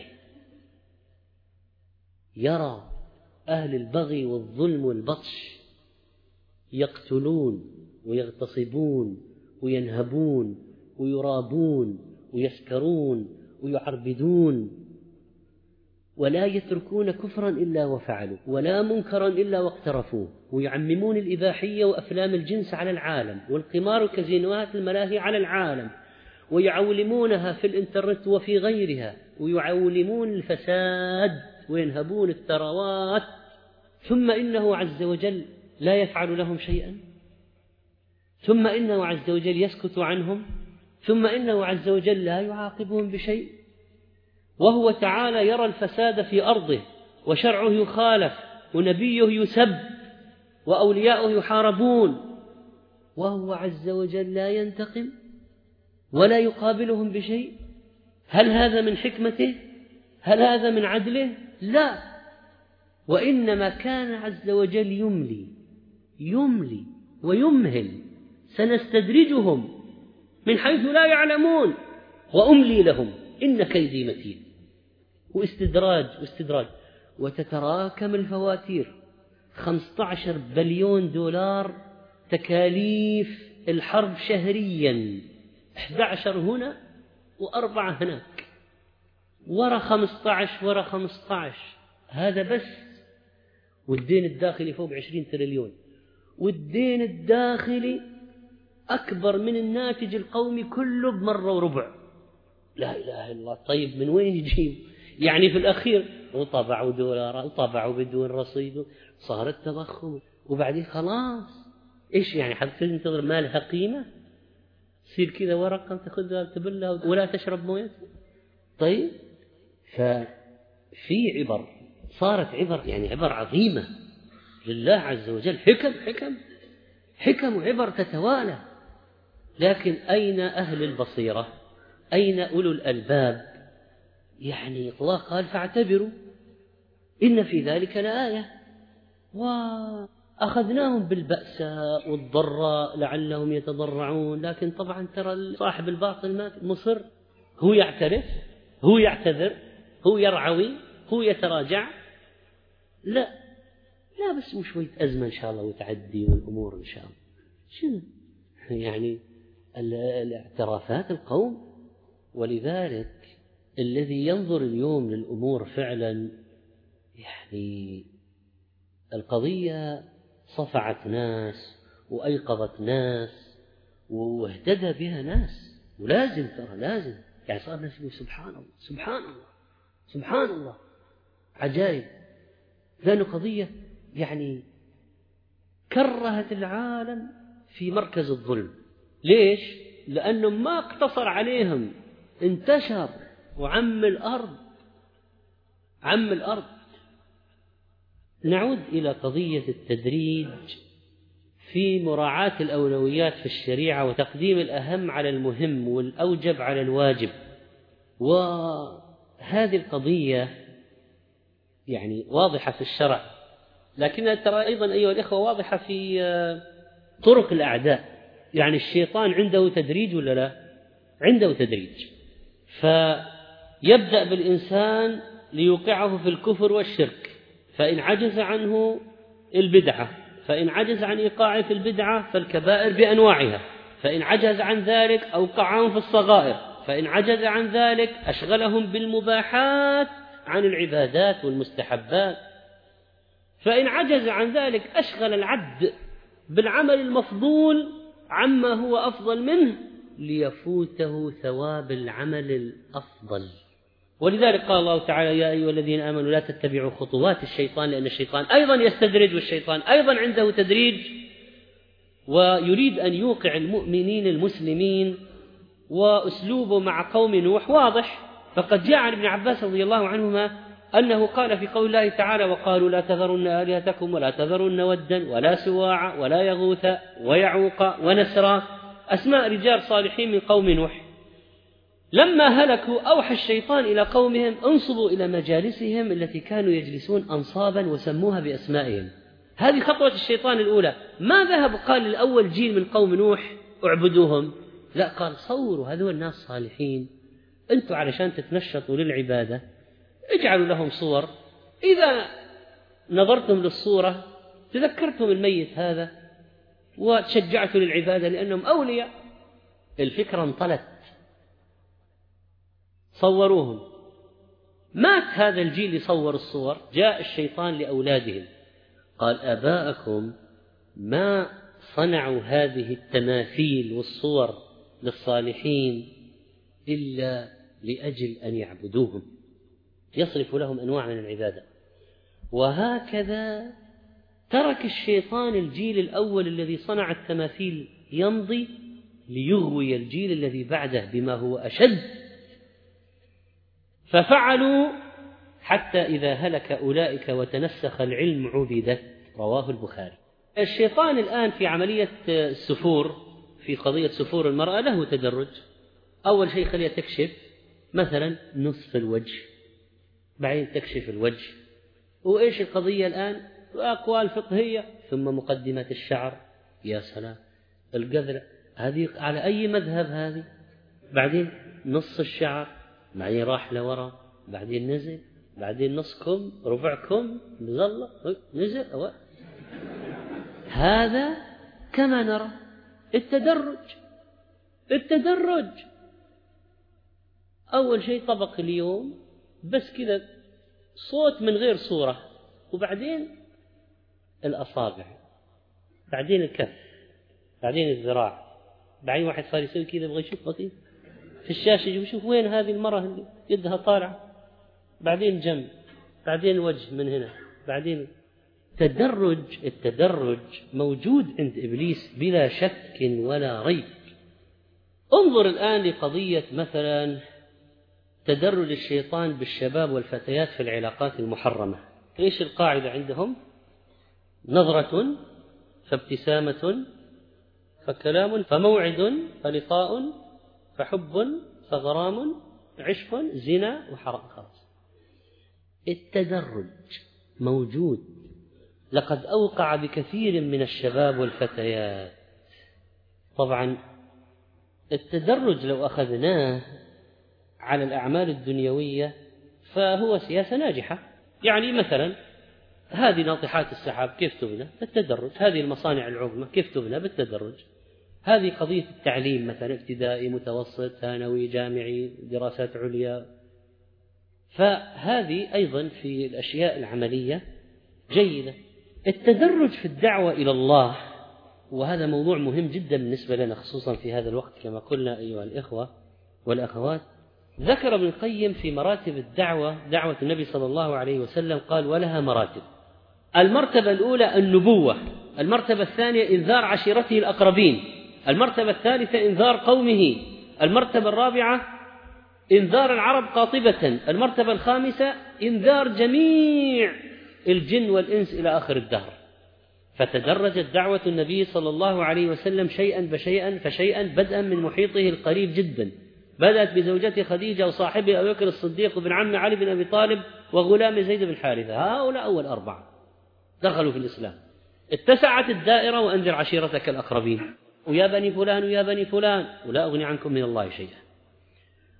يرى أهل البغي والظلم والبطش يقتلون ويغتصبون وينهبون ويرابون ويسكرون ويعربدون، ولا يتركون كفرا إلا وفعلوا، ولا منكرا إلا واقترفوه، ويعممون الإباحية وأفلام الجنس على العالم، والقمار وكازينوهات الملاهي على العالم، ويعولمونها في الإنترنت وفي غيرها، ويعولمون الفساد وينهبون الثروات، ثم إنه عز وجل لا يفعل لهم شيئا، ثم إنه عز وجل يسكت عنهم، ثم إنه عز وجل لا يعاقبهم بشيء، وهو تعالى يرى الفساد في أرضه وشرعه يخالف ونبيه يسب وأولياؤه يحاربون، وهو عز وجل لا ينتقم ولا يقابلهم بشيء. هل هذا من حكمته؟ هل هذا من عدله؟ لا، وإنما كان عز وجل يملي يملي ويمهل، سنستدرجهم من حيث لا يعلمون وأملي لهم إن كيدي متين. واستدراج واستدراج وتتراكم الفواتير، خمسة عشر بليون دولار تكاليف الحرب شهريا، أحد عشر هنا وأربعة هناك، ورا خمسة عشر ورا خمسة عشر، هذا بس. والدين الداخلي فوق عشرين تريليون، والدين الداخلي أكبر من الناتج القومي كله بمرة وربع. لا إله إلا الله. طيب من وين يجيب؟ يعني في الأخير وطبعوا دولار وطبعوا بدون رصيد، صار التضخم، وبعدين خلاص إيش يعني حتى تنتظر ما لها قيمة؟ تصير كذا ورقة تأخذها تبلها ولا تشرب مويه. طيب ففي عبر صارت عبر، يعني عبر عظيمة لله عز وجل، حكم حكم حكم وعبر تتوالى. لكن أين أهل البصيرة؟ أين أولو الألباب؟ يعني الله قال فاعتبروا إن في ذلك لآية، وأخذناهم بالبأساء والضراء لعلهم يتضرعون. لكن طبعا ترى صاحب الباطل ما مصر، هو يعترف، هو يعتذر، هو يرعوي، هو يتراجع. لا لا بس مش شوية أزمة إن شاء الله وتعدي والأمور إن شاء الله. شنو يعني الاعترافات القوم؟ ولذلك الذي ينظر اليوم للأمور فعلا، يعني القضية صفعت ناس وأيقظت ناس واهتدى بها ناس، ولازم ترى لازم يعني صار ناس يقول سبحان الله سبحان الله سبحان الله، عجائب. لأنه قضية يعني كرهت العالم في مركز الظلم. ليش؟ لأنه ما اقتصر عليهم، انتشر وعم الأرض عم الأرض. نعود إلى قضية التدريج في مراعاة الأولويات في الشريعة وتقديم الأهم على المهم والأوجب على الواجب. وهذه القضية يعني واضحة في الشرع، لكنها ترى أيضا أيها الإخوة واضحة في طرق الأعداء. يعني الشيطان عنده تدريج ولا لا؟ عنده تدريج. فيبدأ بالإنسان ليوقعه في الكفر والشرك، فإن عجز عنه البدعة، فإن عجز عن إيقاعه في البدعة فالكبائر بأنواعها، فإن عجز عن ذلك أوقعهم في الصغائر، فإن عجز عن ذلك أشغلهم بالمباحات عن العبادات والمستحبات، فإن عجز عن ذلك أشغل العبد بالعمل المفضول عما هو أفضل منه ليفوته ثواب العمل الأفضل. ولذلك قال الله تعالى: يا أيها الذين آمنوا لا تتبعوا خطوات الشيطان لأن الشيطان أيضا يستدرج، والشيطان أيضا عنده تدريج، ويريد أن يوقع المؤمنين المسلمين. وأسلوبه مع قوم نوح واضح، فقد جاء عن ابن عباس رضي الله عنهما أنه قال في قول الله تعالى: وقالوا لا تذرن آلهتكم ولا تذرن ودا ولا سواع ولا يغوث ويعوق ونسرا، أسماء رجال صالحين من قوم نوح. لما هلكوا أوحى الشيطان إلى قومهم: انصبوا إلى مجالسهم التي كانوا يجلسون أنصابا وسموها بأسمائهم. هذه خطوة الشيطان الأولى. ما ذهب قال للأول جيل من قوم نوح اعبدوهم، لا، قال صوروا هذول الناس صالحين، أنتوا علشان تتنشطوا للعبادة اجعلوا لهم صور، إذا نظرتم للصورة تذكرتم الميت هذا وتشجعتوا للعبادة لأنهم أولياء. الفكرة انطلت، صوروهم. مات هذا الجيل يصور الصور، جاء الشيطان لأولادهم قال: آباءكم ما صنعوا هذه التماثيل والصور للصالحين إلا لأجل أن يعبدوهم، يصرف لهم أنواع من العبادة. وهكذا ترك الشيطان الجيل الأول الذي صنع التماثيل يمضي ليغوي الجيل الذي بعده بما هو أشد، ففعلوا حتى إذا هلك أولئك وتنسخ العلم عبدت. رواه البخاري. الشيطان الآن في عملية السفور، في قضية سفور المرأة له تدرج. أول شيء خليها تكشف مثلا نصف الوجه، بعدين تكشف الوجه. وإيش القضية الآن؟ أقوال فقهية، ثم مقدمة الشعر. يا سلام، القذرة هذه على أي مذهب هذه؟ بعدين نص الشعر، بعدين راح لورا، بعدين نزل، بعدين نص كم، ربع كم، نزل نزل أو. هذا كما نرى التدرج. التدرج أول شيء طبق اليوم بس كذا صوت من غير صورة، وبعدين الأصابع، بعدين الكف، بعدين الذراع، بعدين واحد صار يسوي كذا يبغى يشوف لطيف في الشاشة يشوف وين هذه المرة اللي يدها طالعة، بعدين جنب، بعدين وجه من هنا، بعدين تدرج. التدرج موجود عند إبليس بلا شك ولا ريب. انظر الآن لقضية مثلا تدرج الشيطان بالشباب والفتيات في العلاقات المحرمة. إيش القاعدة عندهم؟ نظرة فابتسامة فكلام فموعد فلقاء فحب فغرام عشق زنا وحرام. خلاص، التدرج موجود، لقد أوقع بكثير من الشباب والفتيات. طبعا التدرج لو أخذناه على الأعمال الدنيوية فهو سياسة ناجحة. يعني مثلا هذه ناطحات السحاب كيف تبنى؟ بالتدرج. هذه المصانع العظمى كيف تبنى؟ بالتدرج. هذه قضية التعليم مثلا ابتدائي متوسط ثانوي جامعي دراسات عليا، فهذه أيضا في الأشياء العملية جيدة. التدرج في الدعوة إلى الله، وهذا موضوع مهم جدا بالنسبة لنا خصوصا في هذا الوقت كما قلنا أيها الإخوة والأخوات. ذكر ابن القيم في مراتب الدعوة دعوة النبي صلى الله عليه وسلم، قال: ولها مراتب. المرتبة الأولى النبوة، المرتبة الثانية إنذار عشيرته الأقربين، المرتبة الثالثة إنذار قومه، المرتبة الرابعة إنذار العرب قاطبة، المرتبة الخامسة إنذار جميع الجن والإنس إلى آخر الدهر. فتدرجت دعوة النبي صلى الله عليه وسلم شيئا فشيئا فشيئا، بدءا من محيطه القريب جدا. بدأت بزوجته خديجة وصاحبه أبي بكر الصديق وابن عم علي بن أبي طالب وغلام زيد بن حارثة، هؤلاء أول أربعة دخلوا في الإسلام. اتسعت الدائرة وأنذر عشيرتك الأقربين، ويا بني فلان ويا بني فلان ولا أغني عنكم من الله شيئا.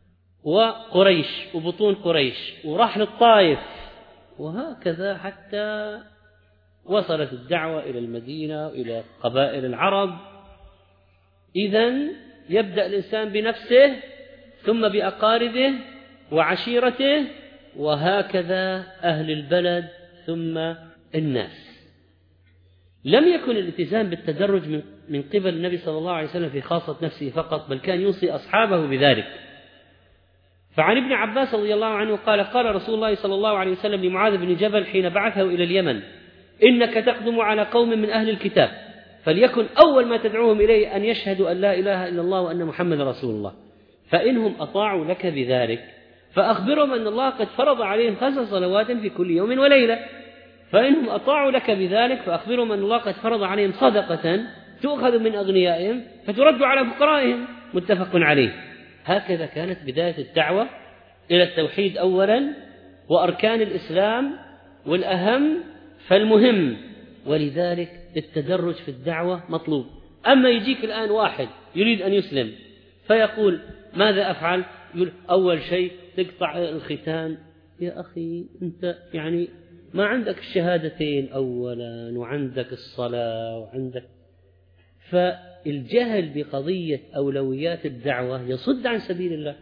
وقريش وبطون قريش، وراح للطائف، وهكذا حتى وصلت الدعوة إلى المدينة وإلى قبائل العرب. إذن يبدأ الإنسان بنفسه ثم بأقاربه وعشيرته، وهكذا أهل البلد ثم الناس. لم يكن الالتزام بالتدرج من قبل النبي صلى الله عليه وسلم في خاصة نفسه فقط، بل كان يوصي أصحابه بذلك. فعن ابن عباس رضي الله عنه قال: قال رسول الله صلى الله عليه وسلم لمعاذ بن جبل حين بعثه إلى اليمن: إنك تقدم على قوم من أهل الكتاب، فليكن أول ما تدعوهم إليه أن يشهدوا أن لا إله إلا الله وأن محمد رسول الله، فإنهم أطاعوا لك بذلك فأخبرهم أن الله قد فرض عليهم خمس صلوات في كل يوم وليلة، فإنهم أطاعوا لك بذلك فأخبرهم أن الله قد فرض عليهم صدقة تؤخذ من أغنيائهم فترد على فقرائهم، متفق عليه. هكذا كانت بداية الدعوة إلى التوحيد أولا وأركان الإسلام والأهم فالمهم، ولذلك التدرج في الدعوة مطلوب. أما يجيك الآن واحد يريد أن يسلم فيقول: ماذا أفعل؟ يقول: أول شيء تقطع الختان. يا أخي أنت يعني ما عندك الشهادتين أولا، وعندك الصلاة، وعندك فالجهل بقضية أولويات الدعوة يصد عن سبيل الله.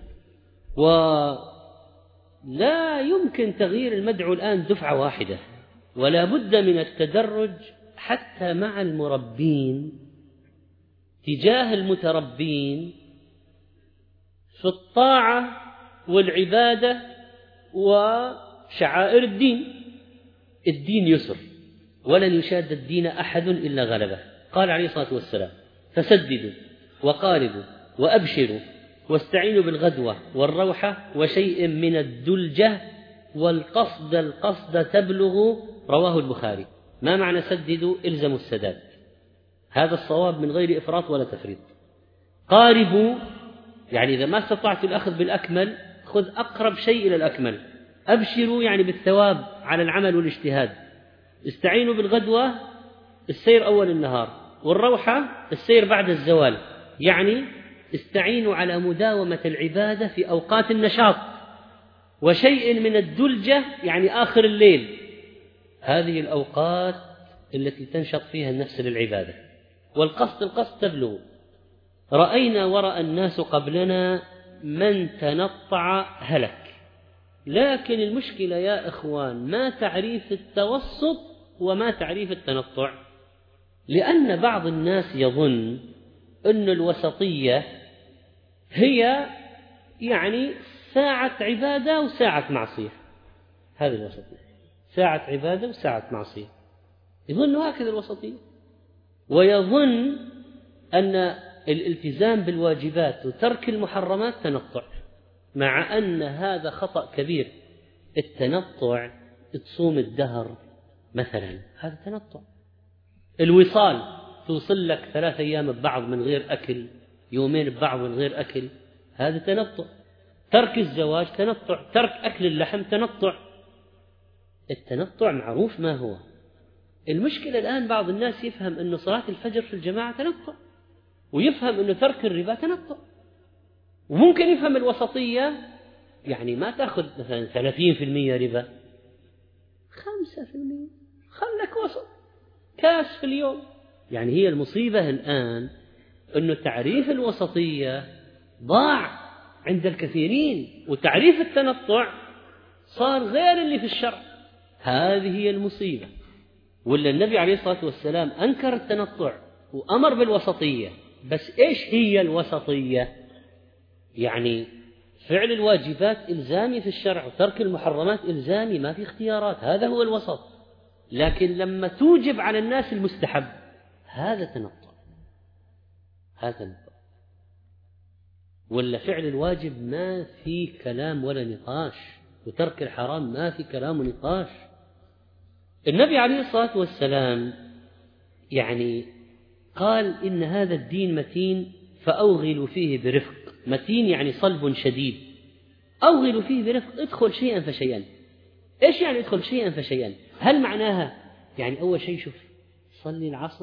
ولا يمكن تغيير المدعو الآن دفعة واحدة، ولا بد من التدرج حتى مع المربين تجاه المتربين في الطاعة والعبادة وشعائر الدين. الدين يسر، ولن يشاد الدين أحد إلا غلبه. قال عليه الصلاة والسلام: فسددوا وقاربوا وأبشروا واستعينوا بالغدوة والروحة وشيء من الدلجة والقصد القصد تبلغ. رواه البخاري. ما معنى سددوا؟ إلزموا السداد، هذا الصواب من غير إفراط ولا تفريط. قاربوا يعني إذا ما استطعت الأخذ بالأكمل خذ أقرب شيء إلى الأكمل. أبشروا يعني بالثواب على العمل والاجتهاد. استعينوا بالغدوة السير أول النهار، والروحة السير بعد الزوال، يعني استعينوا على مداومة العبادة في أوقات النشاط. وشيء من الدلجة يعني آخر الليل، هذه الأوقات التي تنشط فيها النفس للعبادة. والقصد القصد تبلغ. رأينا ورأى الناس قبلنا من تنطع هلك. لكن المشكلة يا إخوان ما تعريف التوسط وما تعريف التنطع، لأن بعض الناس يظن أن الوسطية هي يعني ساعة عبادة وساعة معصية. هذه الوسطية، ساعة عبادة وساعة معصية. يظن هكذا الوسطية، ويظن أن الالتزام بالواجبات وترك المحرمات تنطع، مع أن هذا خطأ كبير. التنطع تصوم الدهر مثلا، هذا تنطع. الوصال توصل لك ثلاث أيام ببعض من غير أكل، يومين ببعض من غير أكل، هذا تنطع. ترك الزواج تنطع، ترك أكل اللحم تنطع. التنطع معروف ما هو. المشكلة الآن بعض الناس يفهم أن صلاة الفجر في الجماعة تنطع، ويفهم أن ترك الربا تنطع، وممكن يفهم الوسطية يعني ما تأخذ مثلا ثلاثين في المية ربا، خمسة في المية خلك وسط، كاس في اليوم. يعني هي المصيبة الآن أنه تعريف الوسطية ضاع عند الكثيرين، وتعريف التنطع صار غير اللي في الشرع. هذه هي المصيبة. ولا النبي عليه الصلاة والسلام أنكر التنطع وأمر بالوسطية. بس إيش هي الوسطية؟ يعني فعل الواجبات إلزامي في الشرع، وترك المحرمات إلزامي، ما في اختيارات، هذا هو الوسط. لكن لما توجب على الناس المستحب هذا تنطع، هذا تنطع. ولا فعل الواجب ما في كلام ولا نقاش، وترك الحرام ما في كلام ونقاش. النبي عليه الصلاة والسلام يعني قال: إن هذا الدين متين فأوغلوا فيه برفق. متين يعني صلب شديد. أوغلوا فيه برفق، ادخل شيئا فشيئا. إيش يعني ادخل شيئا فشيئا؟ هل معناها يعني أول شيء شوف صلي العصر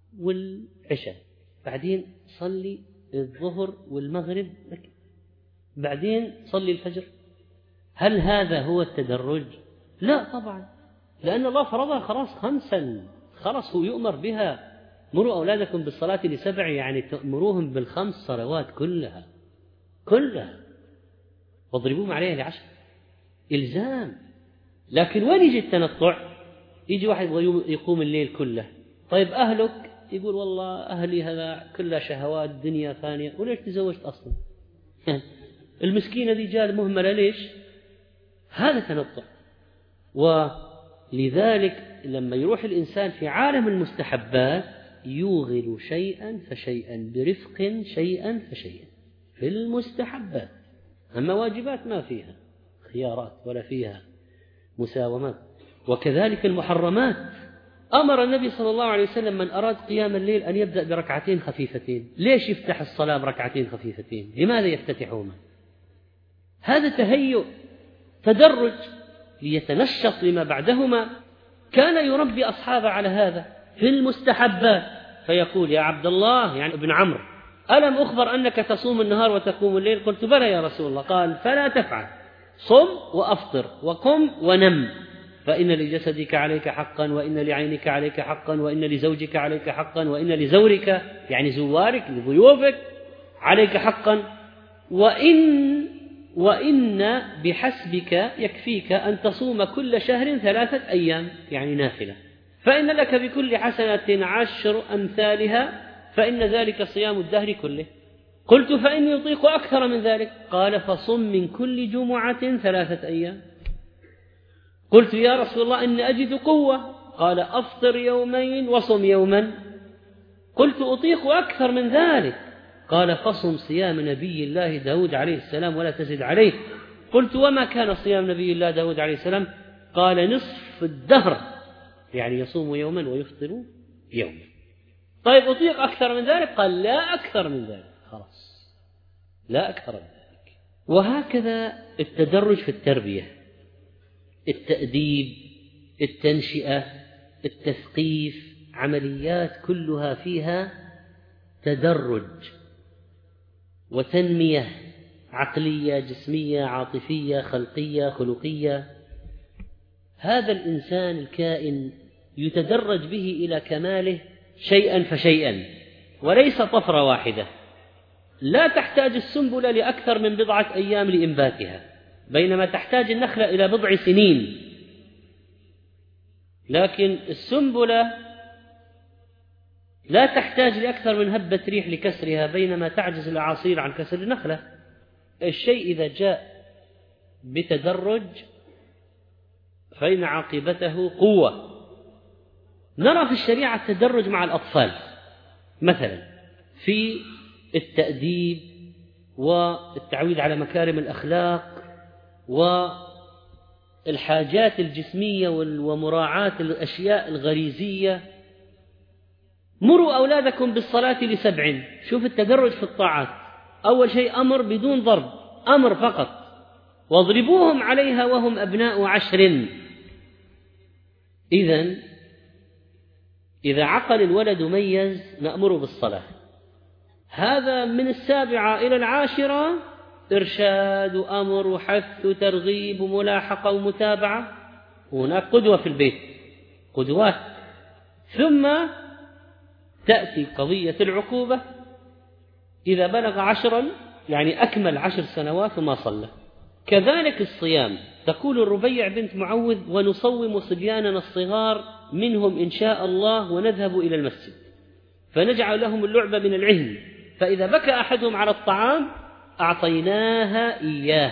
والعشاء، بعدين صلي الظهر والمغرب، بعدين صلي الفجر. هل هذا هو التدرج؟ لا طبعا، لأن الله فرضها خلاص خمسا، خلاص هو يؤمر بها. مروا أولادكم بالصلاة لسبع، يعني تأمروهم بالخمس صلوات كلها كلها واضربوهم عليها لعشر، إلزام. لكن وين يجي التنطع؟ يجي واحد يقوم الليل كله. طيب أهلك؟ يقول والله أهلي هذا كلها شهوات دنيا ثانية. وليش تزوجت أصلا؟ المسكينة دي جال مهملة ليش؟ هذا تنطع. ولذلك لما يروح الإنسان في عالم المستحبات يوغل شيئا فشيئا برفق شيئا فشيئا في المستحبات. أما واجبات ما فيها خيارات ولا فيها مساومات. وكذلك المحرمات، أمر النبي صلى الله عليه وسلم من أراد قيام الليل أن يبدأ بركعتين خفيفتين. ليش يفتح الصلاة بركعتين خفيفتين؟ لماذا يفتتحهما؟ هذا تهيؤ تدرج ليتنشط لما بعدهما. كان يربي أصحابه على هذا في المستحبات، فيقول يا عبد الله يعني ابن عمرو ألم أخبر أنك تصوم النهار وتقوم الليل؟ قلت بلى يا رسول الله. قال فلا تفعل، صم وأفطر وقم ونم، فإن لجسدك عليك حقا، وإن لعينك عليك حقا، وإن لزوجك عليك حقا، وإن لزورك يعني زوارك لضيوفك عليك حقا، وإن وإن بحسبك يكفيك أن تصوم كل شهر ثلاثة أيام يعني نافلة، فإن لك بكل حسنة عشر أمثالها، فإن ذلك صيام الدهر كله. قلت فإني يطيق أكثر من ذلك. قال فصم من كل جمعة ثلاثة أيام. قلت يا رسول الله إني أجد قوة. قال أفطر يومين وصم يوما. قلت أطيق أكثر من ذلك. قال فصم صيام نبي الله داود عليه السلام ولا تزد عليه. قلت وما كان صيام نبي الله داود عليه السلام؟ قال نصف الدهر، يعني يصوم يوما ويفطر يوما. طيب أطيق أكثر من ذلك؟ قال لا أكثر من ذلك، خلاص لا أكثر من ذلك. وهكذا التدرج في التربية، التأديب، التنشئة، التثقيف، عمليات كلها فيها تدرج وتنمية عقلية جسمية عاطفية خلقية خلقية. هذا الإنسان الكائن يتدرج به إلى كماله شيئا فشيئا، وليس طفرة واحدة. لا تحتاج السنبلة لأكثر من بضعة أيام لإنباتها، بينما تحتاج النخلة إلى بضع سنين. لكن السنبلة لا تحتاج لأكثر من هبة ريح لكسرها، بينما تعجز الأعاصير عن كسر النخلة. الشيء إذا جاء بتدرج فإن عاقبته قوة. نرى في الشريعة التدرج مع الأطفال، مثلا في التأديب والتعويد على مكارم الأخلاق والحاجات الجسمية ومراعاة الأشياء الغريزية. مروا أولادكم بالصلاة لسبع. شوف التدرج في الطاعات. أول شيء أمر بدون ضرب، أمر فقط، واضربوهم عليها وهم أبناء عشر. إذن إذا عقل الولد ميز نأمره بالصلاة. هذا من السابعة إلى العاشرة إرشاد أمر وحث ترغيب وملاحقة ومتابعة. هناك قدوة في البيت، قدوات. ثم تأتي قضية العقوبة إذا بلغ عشرا، يعني أكمل عشر سنوات وما صلى. كذلك الصيام. تقول الربيع بنت معوذ ونصوم صبياننا الصغار منهم إن شاء الله ونذهب إلى المسجد، فنجعل لهم اللعبة من العهن، فإذا بكى أحدهم على الطعام أعطيناها إياه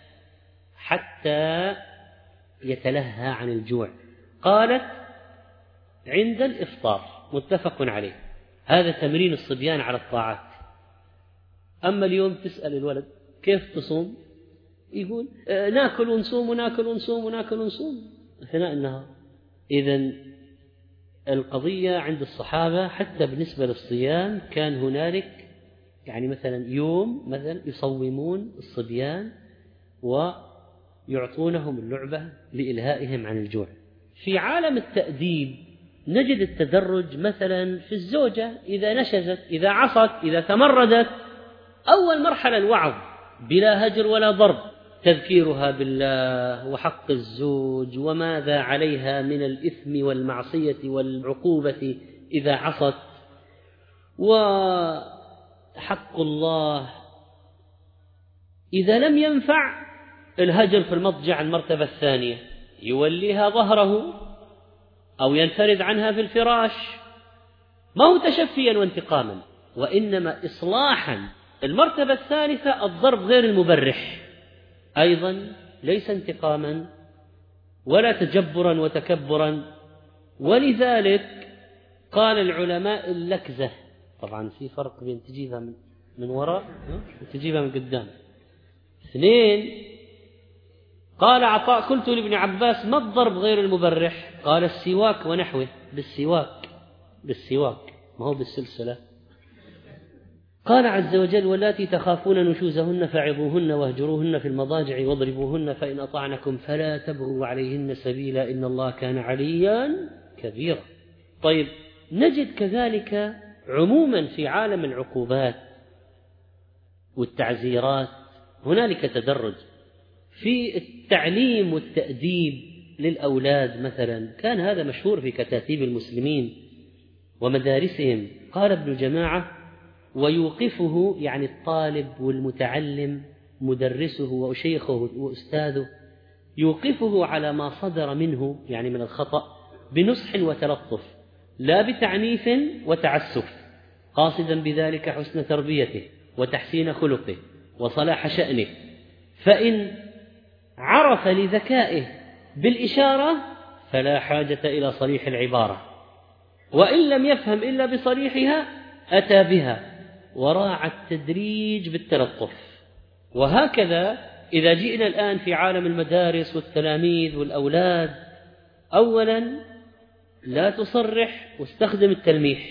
حتى يتلهى عن الجوع. قالت عند الإفطار، متفق عليه. هذا تمرين الصبيان على الطاعات. أما اليوم تسأل الولد كيف تصوم؟ يقول آه ناكل ونصوم وناكل ونصوم وناكل ونصوم أثناء النهار. إذن القضية عند الصحابة حتى بالنسبة للصيام كان هنالك يعني مثلا يوم مثلا يصومون الصبيان ويعطونهم اللعبة لإلهائهم عن الجوع. في عالم التأديب نجد التدرج مثلا في الزوجة إذا نشزت، إذا عصت، إذا تمردت. أول مرحلة الوعظ، بلا هجر ولا ضرب، تذكيرها بالله وحق الزوج وماذا عليها من الإثم والمعصية والعقوبة إذا عصت، وحق الله إذا لم ينفع الهجر في المضجع المرتبة الثانية، يوليها ظهره أو ينفرد عنها في الفراش، ما هو تشفيا وانتقاما، وإنما إصلاحا. المرتبة الثالثة الضرب غير المبرح، أيضا ليس انتقاما ولا تجبرا وتكبرا. ولذلك قال العلماء اللكزة، طبعا في فرق بين تجيبها من, من وراء وتجيبها من قدام. اثنين، قال عطاء: قلت لابن عباس: ما الضرب غير المبرح؟ قال: السواك ونحوه. بالسواك، بالسواك ما هو بالسلسلة. قال عز وجل: واللاتي تخافون نشوزهن فعظوهن واهجروهن في المضاجع واضربوهن فإن أطعنكم فلا تبغوا عليهن سبيلا إن الله كان عليا كبيرا. طيب، نجد كذلك عموما في عالم العقوبات والتعزيرات هنالك تدرج في التعليم والتأديب للأولاد مثلا، كان هذا مشهور في كتاتيب المسلمين ومدارسهم. قال ابن جماعة: ويوقفه، يعني الطالب والمتعلم مدرسه وشيخه وأستاذه، يوقفه على ما صدر منه يعني من الخطأ بنصح وتلطف، لا بتعنيف وتعسف، قاصدا بذلك حسن تربيته وتحسين خلقه وصلاح شأنه. فإن عرف لذكائه بالإشارة فلا حاجة إلى صريح العبارة، وإن لم يفهم إلا بصريحها أتى بها، وراعى التدريج بالتلطف. وهكذا إذا جئنا الآن في عالم المدارس والتلاميذ والأولاد، أولا لا تصرح واستخدم التلميح.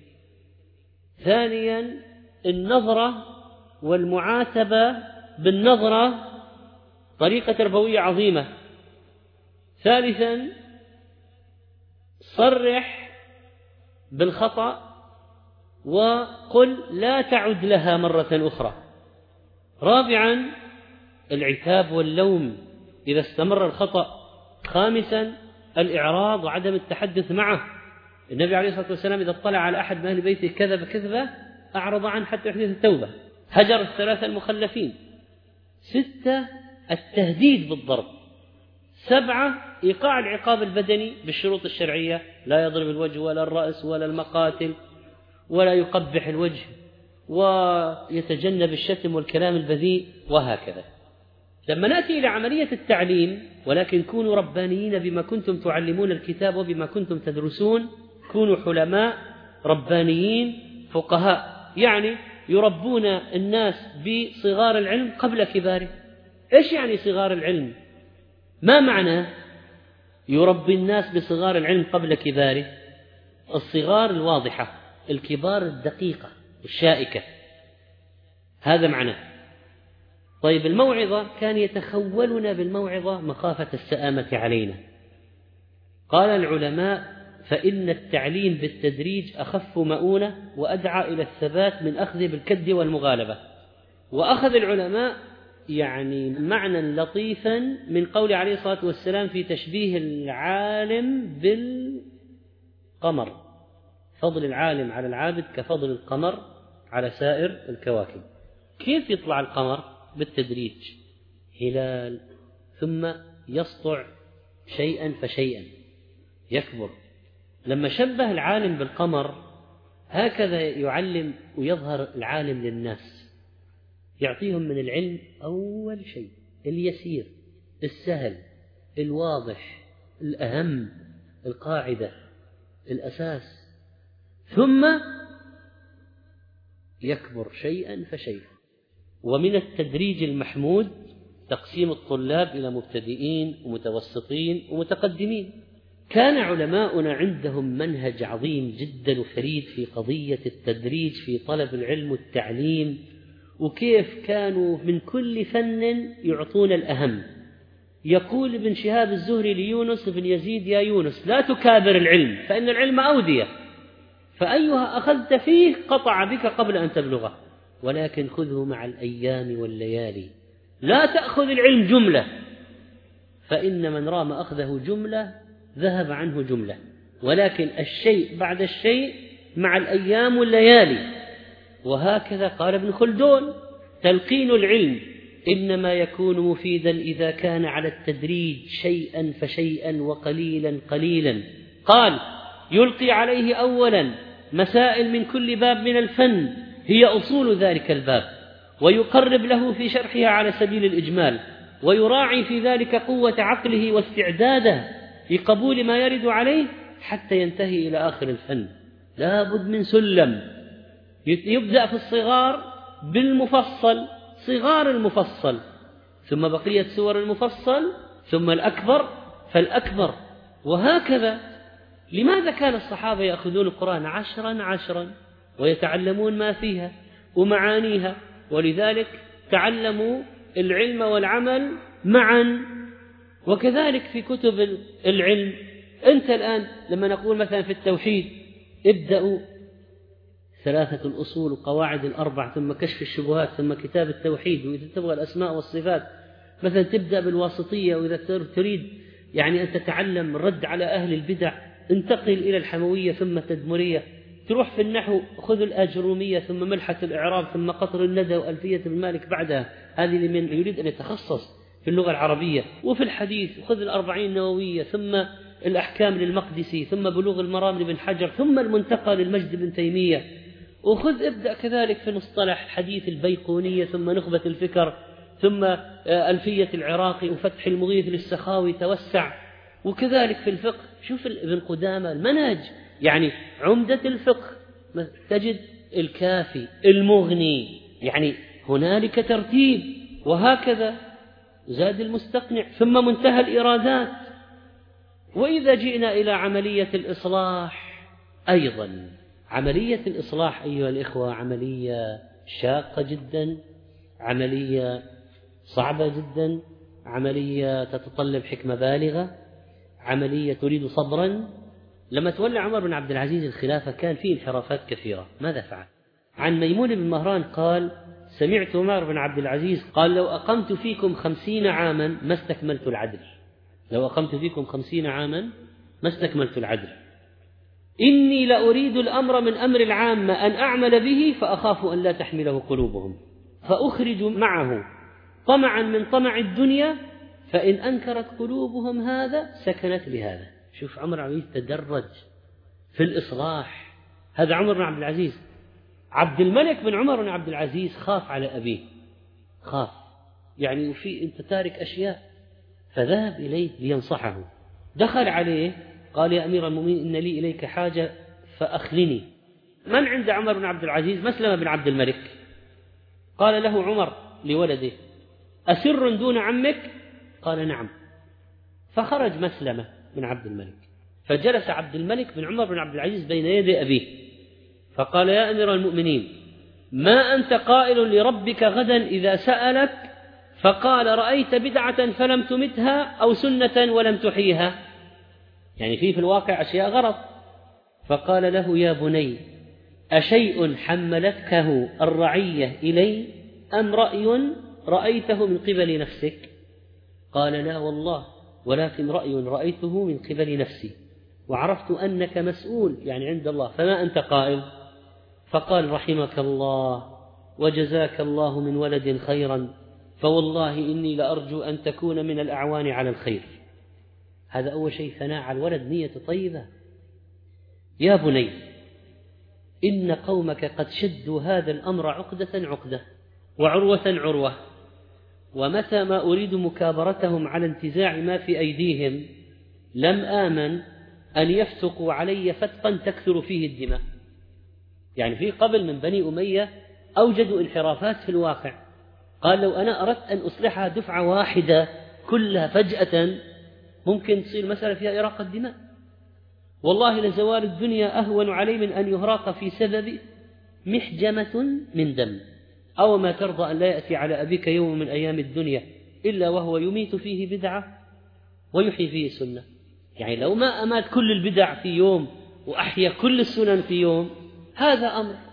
ثانيا النظرة والمعاتبة بالنظرة طريقة تربوية عظيمة. ثالثا صرح بالخطأ وقل لا تعد لها مرة أخرى. رابعا العتاب واللوم إذا استمر الخطأ. خامسا الإعراض وعدم التحدث معه. النبي عليه الصلاة والسلام إذا اطلع على أحد من أهل بيته كذب كذبة أعرض عنه حتى يحدث التوبة. هجر الثلاثة المخلفين. ستة التهديد بالضرب. سبعة إيقاع العقاب البدني بالشروط الشرعية، لا يضرب الوجه ولا الرأس ولا المقاتل ولا يقبح الوجه ويتجنب الشتم والكلام البذيء وهكذا. لما نأتي إلى عملية التعليم، ولكن كونوا ربانيين بما كنتم تعلمون الكتاب وبما كنتم تدرسون، كونوا حلماء ربانيين فقهاء، يعني يربون الناس بصغار العلم قبل كباره. إيش يعني صغار العلم؟ ما معنى يربي الناس بصغار العلم قبل كباره؟ الصغار الواضحة، الكبار الدقيقة الشائكة، هذا معناه. طيب الموعظة، كان يتخولنا بالموعظة مخافة السآمة علينا. قال العلماء: فإن التعليم بالتدريج أخف مؤونة وأدعى إلى الثبات من أخذ بالكد والمغالبة. وأخذ العلماء يعني معنى لطيفا من قول عليه الصلاة والسلام في تشبيه العالم بالقمر: فضل العالم على العابد كفضل القمر على سائر الكواكب. كيف يطلع القمر؟ بالتدريج، هلال ثم يسطع شيئا فشيئا يكبر. لما شبه العالم بالقمر هكذا يعلم ويظهر العالم للناس، يعطيهم من العلم أول شيء اليسير السهل الواضح الأهم القاعدة الأساس، ثم يكبر شيئا فشيئا. ومن التدريج المحمود تقسيم الطلاب إلى مبتدئين ومتوسطين ومتقدمين. كان علماؤنا عندهم منهج عظيم جدا وفريد في قضية التدريج في طلب العلم والتعليم، وكيف كانوا من كل فن يعطون الأهم. يقول ابن شهاب الزهري ليونس بن يزيد: يا يونس لا تكابر العلم فإن العلم أودية، فأيها أخذت فيه قطع بك قبل أن تبلغه، ولكن خذه مع الأيام والليالي. لا تأخذ العلم جملة، فإن من رام أخذه جملة ذهب عنه جملة، ولكن الشيء بعد الشيء مع الأيام والليالي. وهكذا قال ابن خلدون: تلقين العلم إنما يكون مفيدا إذا كان على التدريج شيئا فشيئا وقليلا قليلا. قال: يلقي عليه أولا مسائل من كل باب من الفن هي أصول ذلك الباب، ويقرب له في شرحها على سبيل الإجمال، ويراعي في ذلك قوة عقله واستعداده في قبول ما يرد عليه حتى ينتهي إلى آخر الفن. لا بد من سلم، يبدأ في الصغار بالمفصل، صغار المفصل، ثم بقية سور المفصل، ثم الأكبر فالأكبر، وهكذا. لماذا كان الصحابة يأخذون القرآن عشرا عشرا ويتعلمون ما فيها ومعانيها؟ ولذلك تعلموا العلم والعمل معا. وكذلك في كتب العلم، أنت الآن لما نقول مثلا في التوحيد ابدأوا ثلاثة الأصول وقواعد الأربع، ثم كشف الشبهات، ثم كتاب التوحيد، وإذا تبغى الأسماء والصفات مثلا تبدأ بالواسطية، وإذا تريد يعني أن تتعلم الرد على أهل البدع انتقل إلى الحموية ثم التدمرية. تروح في النحو خذ الأجرومية ثم ملحة الإعراب ثم قطر الندى وألفية ابن مالك بعدها، هذه لمن يريد أن يتخصص في اللغة العربية. وفي الحديث خذ الأربعين النووية ثم الأحكام للمقدسي ثم بلوغ المرام لابن حجر ثم المنتقى للمجد بن تيمية. وخذ ابدأ كذلك في مصطلح حديث البيقونية ثم نخبة الفكر ثم ألفية العراقي وفتح المغيث للسخاوي توسع. وكذلك في الفقه شوف ابن قدامة المنهج، يعني عمدة الفقه تجد الكافي المغني، يعني هنالك ترتيب. وهكذا زاد المستقنع ثم منتهى الإرادات. وإذا جئنا إلى عملية الإصلاح أيضا، عملية الإصلاح أيها الإخوة عملية شاقة جدا، عملية صعبة جدا، عملية تتطلب حكمة بالغة، عملية تريد صبرا. لما تولى عمر بن عبد العزيز الخلافة كان فيه انحرافات كثيرة. ماذا فعل؟ عن ميمون بن مهران قال: سمعت عمر بن عبد العزيز قال: لو أقمت فيكم خمسين عاما ما استكملت العدل. لو أقمت فيكم خمسين عاما ما استكملت العدل. إني لأريد الأمر من أمر العامة أن أعمل به فأخاف أن لا تحمله قلوبهم، فأخرج معه طمعا من طمع الدنيا، فإن أنكرت قلوبهم هذا سكنت بهذا. شوف عمر بن عبد العزيز تدرج في الإصلاح. هذا عمر بن عبد العزيز. عبد الملك بن عمر بن عبد العزيز خاف على أبيه، خاف يعني وفي أنت تارك أشياء، فذهب إليه لينصحه. دخل عليه قال: يا أمير المؤمنين إن لي إليك حاجة فأخلني. من عند عمر بن عبد العزيز؟ مسلمة بن عبد الملك. قال له عمر لولده: أسر دون عمك؟ قال: نعم. فخرج مسلمة بن عبد الملك، فجلس عبد الملك بن عمر بن عبد العزيز بين يدي أبيه، فقال: يا أمير المؤمنين ما أنت قائل لربك غدا إذا سألك؟ فقال: رأيت بدعة فلم تمتها أو سنة ولم تحيها، يعني في في الواقع أشياء غلط. فقال له: يا بني أشيء حملتكه الرعية إلي أم رأي رأيته من قبل نفسك؟ قال: لا والله، ولكن رأي رأيته من قبل نفسي، وعرفت أنك مسؤول يعني عند الله، فما أنت قائل؟ فقال: رحمك الله وجزاك الله من ولد خيرا، فوالله إني لأرجو أن تكون من الأعوان على الخير. هذا أول شيء، ثناء على الولد، نية طيبة. يا بني إن قومك قد شدوا هذا الأمر عقدة عقدة وعروة عروة، ومتى ما أريد مكابرتهم على انتزاع ما في أيديهم لم آمن أن يفتقوا علي فتقا تكثر فيه الدماء. يعني في قبل من بني أمية أوجدوا انحرافات في الواقع، قال: لو أنا أردت أن أصلحها دفعة واحدة كلها فجأة ممكن تصير مسألة فيها إراقة دماء. والله لزوال الدنيا أهون علي من أن يهراق في سبب محجمة من دم. أو ما ترضى أن لا يأتي على أبيك يوم من أيام الدنيا إلا وهو يميت فيه بدعة ويحيي فيه سنة. يعني لو ما أمات كل البدع في يوم وأحيا كل السنن في يوم، هذا أمر.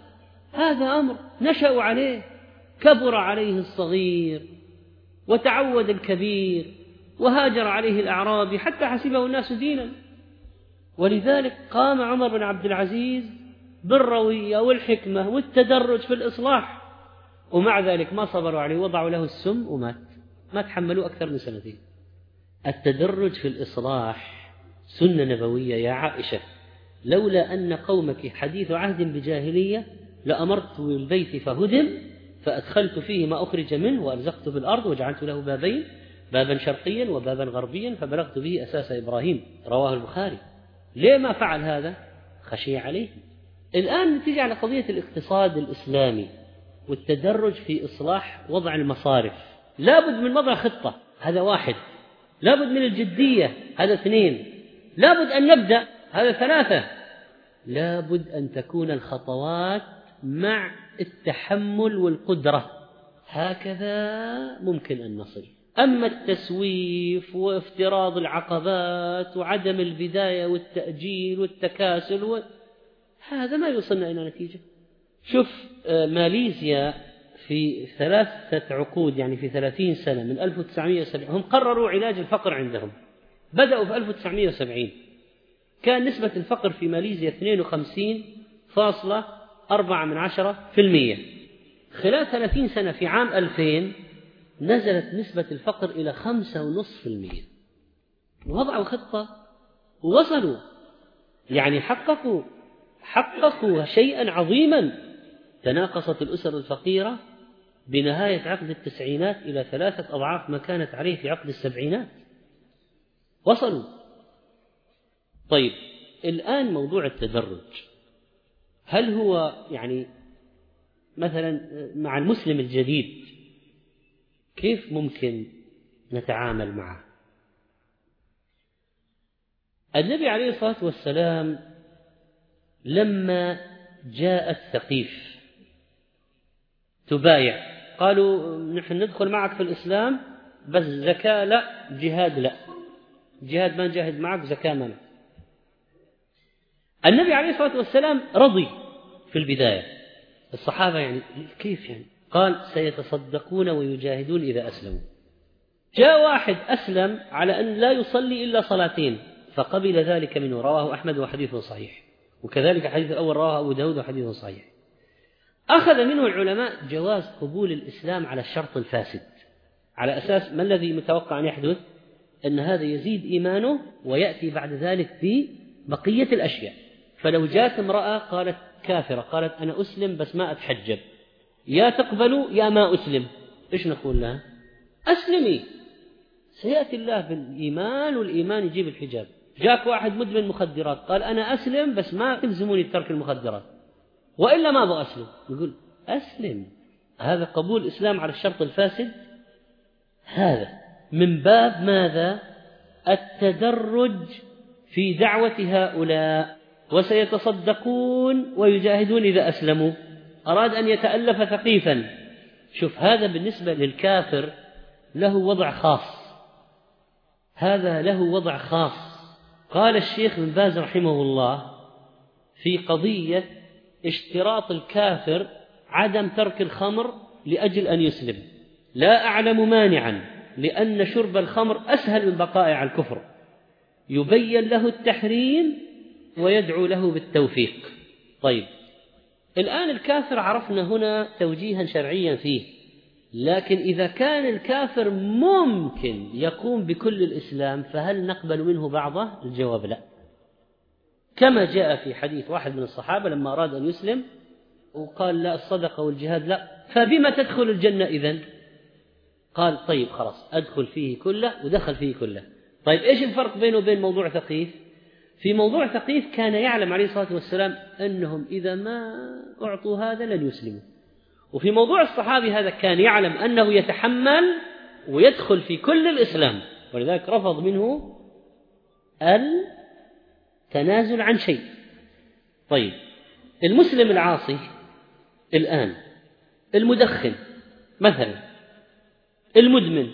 هذا أمر نشأوا عليه، كبر عليه الصغير وتعود الكبير وهاجر عليه الأعرابي حتى حسبه الناس دينا. ولذلك قام عمر بن عبد العزيز بالروية والحكمة والتدرج في الإصلاح، ومع ذلك ما صبروا عليه، وضعوا له السم ومات، ما تحملوا أكثر من سنتين. التدرج في الإصلاح سنة نبوية يا عائشة، لولا أن قومك حديث عهد بجاهلية لأمرت بالبيت فهدم فأدخلت فيه ما أخرج منه وألزقت بالأرض وجعلت له بابين، بابا شرقيا وبابا غربيا فبلغت به أساس إبراهيم، رواه البخاري. ليه ما فعل هذا؟ خشي عليه. الآن تيجي على قضية الاقتصاد الإسلامي والتدرج في إصلاح وضع المصارف، لابد من وضع خطة، هذا واحد. لابد من الجدية، هذا اثنين. لابد أن نبدأ، هذا ثلاثة. لابد أن تكون الخطوات مع التحمل والقدرة، هكذا ممكن أن نصل. أما التسويف وافتراض العقبات وعدم البداية والتأجيل والتكاسل و... هذا ما يوصلنا إلى نتيجة. شوف ماليزيا في ثلاثة عقود، يعني في ثلاثين سنة من ألف وتسعمائة وسبعين، هم قرروا علاج الفقر عندهم. بدأوا في ألف وتسعمائة وسبعين، كان نسبة الفقر في ماليزيا اثنين وخمسين فاصلة أربعة من عشرة في المية. خلال ثلاثين سنة في عام ألفين نزلت نسبة الفقر إلى خمسة ونصف في المية. وضعوا خطة ووصلوا، يعني حققوا حققوا شيئا عظيما. تناقصت الأسر الفقيرة بنهاية عقد التسعينات إلى ثلاثة أضعاف ما كانت عليه في عقد السبعينات، وصلوا. طيب الآن موضوع التدرج، هل هو يعني مثلا مع المسلم الجديد كيف ممكن نتعامل معه؟ النبي عليه الصلاة والسلام لما جاء الثقيف تبايع، قالوا نحن ندخل معك في الإسلام بس زكاة لا، جهاد لا، جهاد ما نجاهد معك، زكاة ما. النبي عليه الصلاة والسلام رضي في البداية. الصحابة يعني كيف يعني؟ قال سيتصدقون ويجاهدون إذا أسلموا. جاء واحد أسلم على أن لا يصلي إلا صلاتين فقبل ذلك منه، رواه أحمد وحديث صحيح، وكذلك حديث الأول رواه أبو داود وحديث صحيح. أخذ منه العلماء جواز قبول الإسلام على الشرط الفاسد، على أساس ما الذي متوقع أن يحدث؟ أن هذا يزيد إيمانه ويأتي بعد ذلك ببقية الأشياء. فلو جاءت امرأة قالت كافرة قالت أنا أسلم بس ما أتحجب، يا تقبلوا يا ما أسلم، إيش نقول لها؟ أسلمي، سيأتي الله بالإيمان والإيمان يجيب الحجاب. جاك واحد مدمن مخدرات قال أنا أسلم بس ما تلزموني بترك المخدرات وإلا ما أبغى أسلم، يقول أسلم. هذا قبول الإسلام على الشرط الفاسد، هذا من باب ماذا؟ التدرج في دعوة هؤلاء. وسيتصدقون ويجاهدون إذا أسلموا، أراد أن يتألف ثقيفا. شوف هذا بالنسبة للكافر له وضع خاص، هذا له وضع خاص. قال الشيخ بن باز رحمه الله في قضية اشتراط الكافر عدم ترك الخمر لأجل أن يسلم، لا أعلم مانعا لأن شرب الخمر أسهل من بقاء على الكفر، يبين له التحريم ويدعو له بالتوفيق. طيب الآن الكافر عرفنا هنا توجيها شرعيا فيه، لكن إذا كان الكافر ممكن يقوم بكل الإسلام فهل نقبل منه بعضه؟ الجواب لا، كما جاء في حديث واحد من الصحابة لما أراد أن يسلم وقال لا الصدقة والجهاد لا، فبما تدخل الجنة إذن؟ قال طيب خلاص أدخل فيه كله، ودخل فيه كله. طيب إيش الفرق بينه وبين موضوع ثقيف؟ في موضوع ثقيف كان يعلم عليه الصلاة والسلام أنهم إذا ما أعطوا هذا لن يسلموا، وفي موضوع الصحابي هذا كان يعلم أنه يتحمل ويدخل في كل الإسلام، ولذلك رفض منه التنازل عن شيء. طيب المسلم العاصي الآن، المدخن مثلا، المدمن،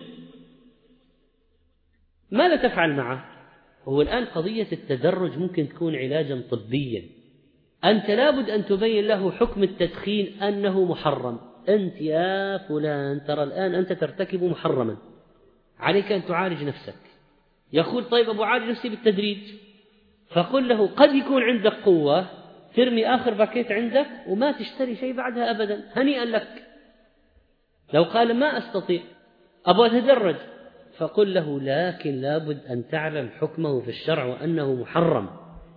ماذا تفعل معه؟ هو الآن قضية التدرج ممكن تكون علاجا طبيا. أنت لابد أن تبين له حكم التدخين أنه محرم. أنت يا فلان ترى الآن أنت ترتكب محرما، عليك أن تعالج نفسك. يقول طيب أبو عالج نفسي بالتدريج، فقل له قد يكون عندك قوة ترمي آخر باكيت عندك وما تشتري شيء بعدها أبدا، هنيئا لك. لو قال ما أستطيع أبغى أتدرج، فقل له لكن لابد أن تعلم حكمه في الشرع وأنه محرم،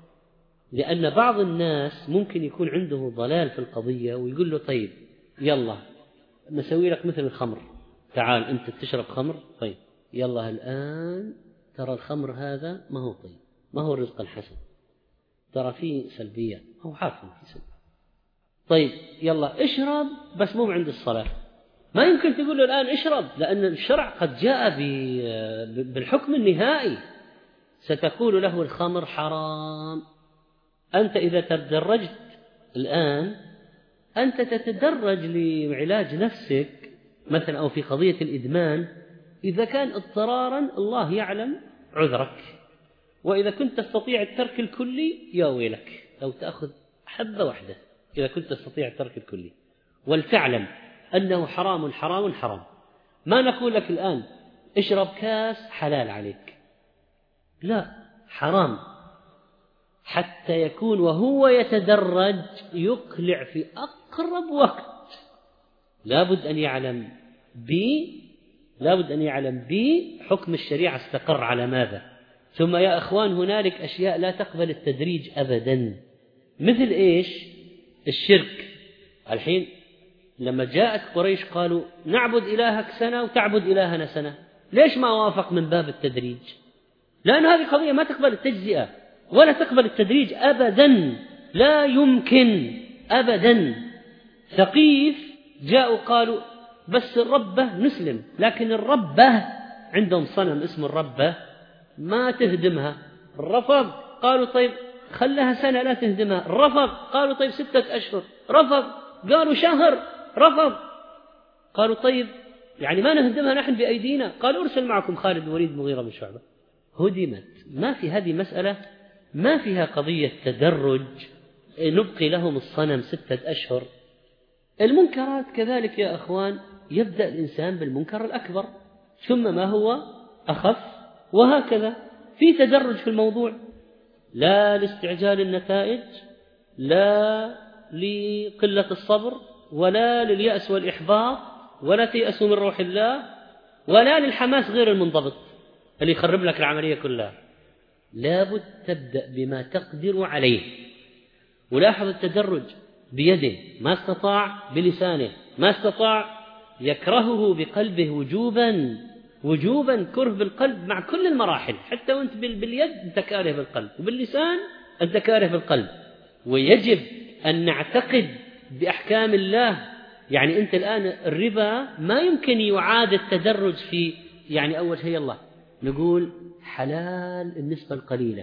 لأن بعض الناس ممكن يكون عنده ضلال في القضية ويقول له طيب يلا نسوي لك مثل الخمر، تعال أنت تشرب خمر، طيب يلا الآن ترى الخمر هذا ما هو طيب، ما هو الرزق الحسن، ترى فيه سلبيات، هو عارف فيه سلبيات، طيب يلا اشرب بس مو عند الصلاة. ما يمكن تقول له الآن اشرب، لأن الشرع قد جاء بالحكم النهائي، ستقول له الخمر حرام. أنت إذا تدرجت الآن أنت تتدرج لعلاج نفسك مثلا أو في قضية الإدمان، إذا كان اضطرارا الله يعلم عذرك، وإذا كنت تستطيع الترك الكلي يا ويلك لو تأخذ حبة واحدة إذا كنت تستطيع الترك الكلي. ولتعلم أنه حرام حرام حرام. ما نقول لك الآن اشرب كاس حلال عليك، لا، حرام، حتى يكون وهو يتدرج يقلع في أقرب وقت. لابد أن يعلم بي لابد أن يعلم بي حكم الشريعة استقر على ماذا. ثم يا أخوان هنالك أشياء لا تقبل التدريج أبدا، مثل إيش؟ الشرك. الحين لما جاءت قريش قالوا نعبد إلهك سنة وتعبد إلهنا سنة، ليش ما وافق من باب التدريج؟ لأن هذه قضية ما تقبل التجزئة ولا تقبل التدريج أبدا، لا يمكن أبدا. ثقيف جاءوا قالوا بس الربة نسلم، لكن الربة عندهم صنم اسمه الربة ما تهدمها، رفض. قالوا طيب خلها سنة لا تهدمها، رفض. قالوا طيب ستة أشهر، رفض. قالوا شهر، رفض. قالوا طيب يعني ما نهدمها نحن بأيدينا، قالوا أرسل معكم خالد بن وليد مغيرة بن شعبة، هدمت. ما في هذه مسألة، ما فيها قضية تدرج نبقي لهم الصنم ستة أشهر. المنكرات كذلك يا أخوان، يبدأ الإنسان بالمنكر الأكبر ثم ما هو أخف، وهكذا في تدرج في الموضوع، لا لاستعجال النتائج، لا لقلة الصبر، ولا لليأس والإحباط، ولا تيأسوا من روح الله، ولا للحماس غير المنضبط اللي يخرب لك العملية كلها. لابد تبدأ بما تقدر عليه. ولاحظ التدرج بيده، ما استطاع بلسانه، ما استطاع يكرهه بقلبه وجوبا وجوبا كره بالقلب مع كل المراحل، حتى وانت باليد انت كاره بالقلب، وباللسان انت كاره بالقلب. ويجب أن نعتقد بأحكام الله. يعني أنت الآن الربا ما يمكن يعاد التدرج في، يعني أول شيء الله نقول حلال النسبة القليلة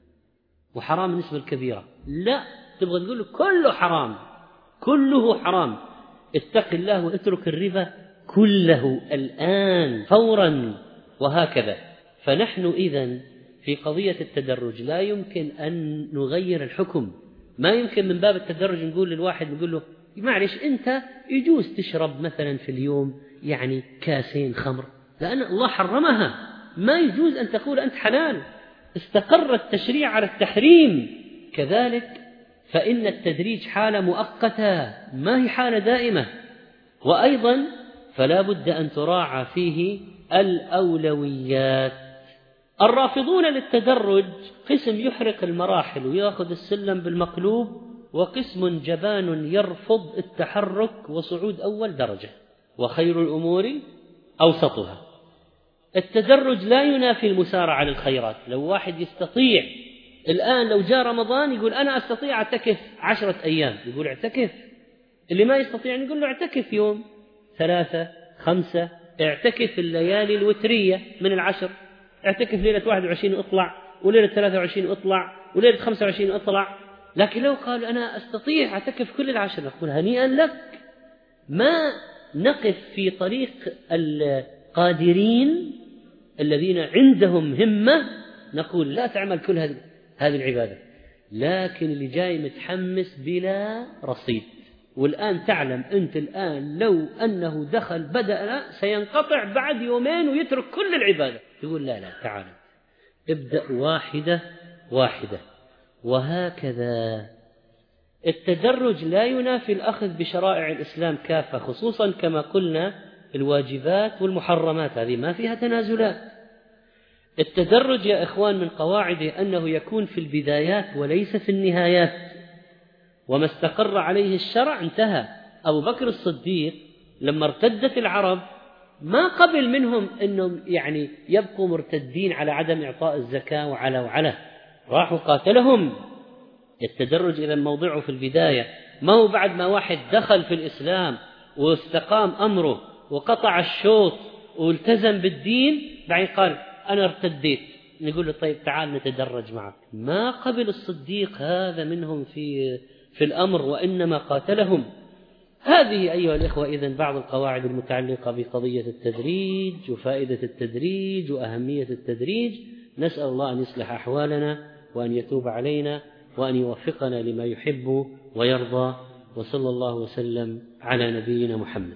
وحرام النسبة الكبيرة، لا، تبغى تقول كله حرام، كله حرام. اتق الله واترك الربا كله الآن فورا، وهكذا. فنحن إذن في قضية التدرج لا يمكن أن نغير الحكم. ما يمكن من باب التدرج نقول للواحد نقول له معلش أنت يجوز تشرب مثلا في اليوم يعني كاسين خمر، لأن الله حرمها، ما يجوز أن تقول أنت حلال، استقر التشريع على التحريم. كذلك فإن التدريج حالة مؤقتة ما هي حالة دائمة. وأيضا فلا بد أن تراعى فيه الأولويات. الرافضون للتدرج قسم يحرق المراحل ويأخذ السلم بالمقلوب، وقسم جبان يرفض التحرك وصعود أول درجة، وخير الأمور أوسطها. التدرج لا ينافي المسارعة للخيرات. لو واحد يستطيع الآن لو جاء رمضان يقول أنا أستطيع أعتكف عشرة أيام، يقول اعتكف. اللي ما يستطيع يقول له اعتكف يوم، ثلاثة، خمسة، اعتكف الليالي الوترية من العشر، اعتكف ليلة واحد وعشرين واطلع، وليلة ثلاثة وعشرين واطلع، وليلة خمسة وعشرين واطلع. لكن لو قال أنا أستطيع أعتكف كل العشر، نقول هنيئا لك. ما نقف في طريق القادرين الذين عندهم همة، نقول لا تعمل كل هذه العبادة. لكن اللي جاي متحمس بلا رصيد. والآن تعلم أنت الآن لو أنه دخل بدأ سينقطع بعد يومين ويترك كل العبادة. يقول لا لا تعال ابدأ واحدة واحدة. وهكذا التدرج لا ينافي الأخذ بشرائع الإسلام كافة، خصوصا كما قلنا الواجبات والمحرمات هذه ما فيها تنازلات. التدرج يا إخوان من قواعده أنه يكون في البدايات وليس في النهايات، وما استقر عليه الشرع انتهى. أبو بكر الصديق لما ارتدت العرب ما قبل منهم أنهم يعني يبقوا مرتدين على عدم إعطاء الزكاة وعلى وعلى راحوا قاتلهم. التدرج إذا موضعه في البداية، ما هو بعد ما واحد دخل في الإسلام واستقام أمره وقطع الشوط والتزم بالدين بعدين قال أنا ارتديت نقول له طيب تعال نتدرج معك. ما قبل الصديق هذا منهم في في الأمر، وإنما قاتلهم. هذه أيها الإخوة إذن بعض القواعد المتعلقة بقضية التدريج وفائدة التدريج وأهمية التدريج. نسأل الله أن يصلح أحوالنا وأن يتوب علينا وأن يوفقنا لما يحب ويرضى، وصلى الله وسلم على نبينا محمد.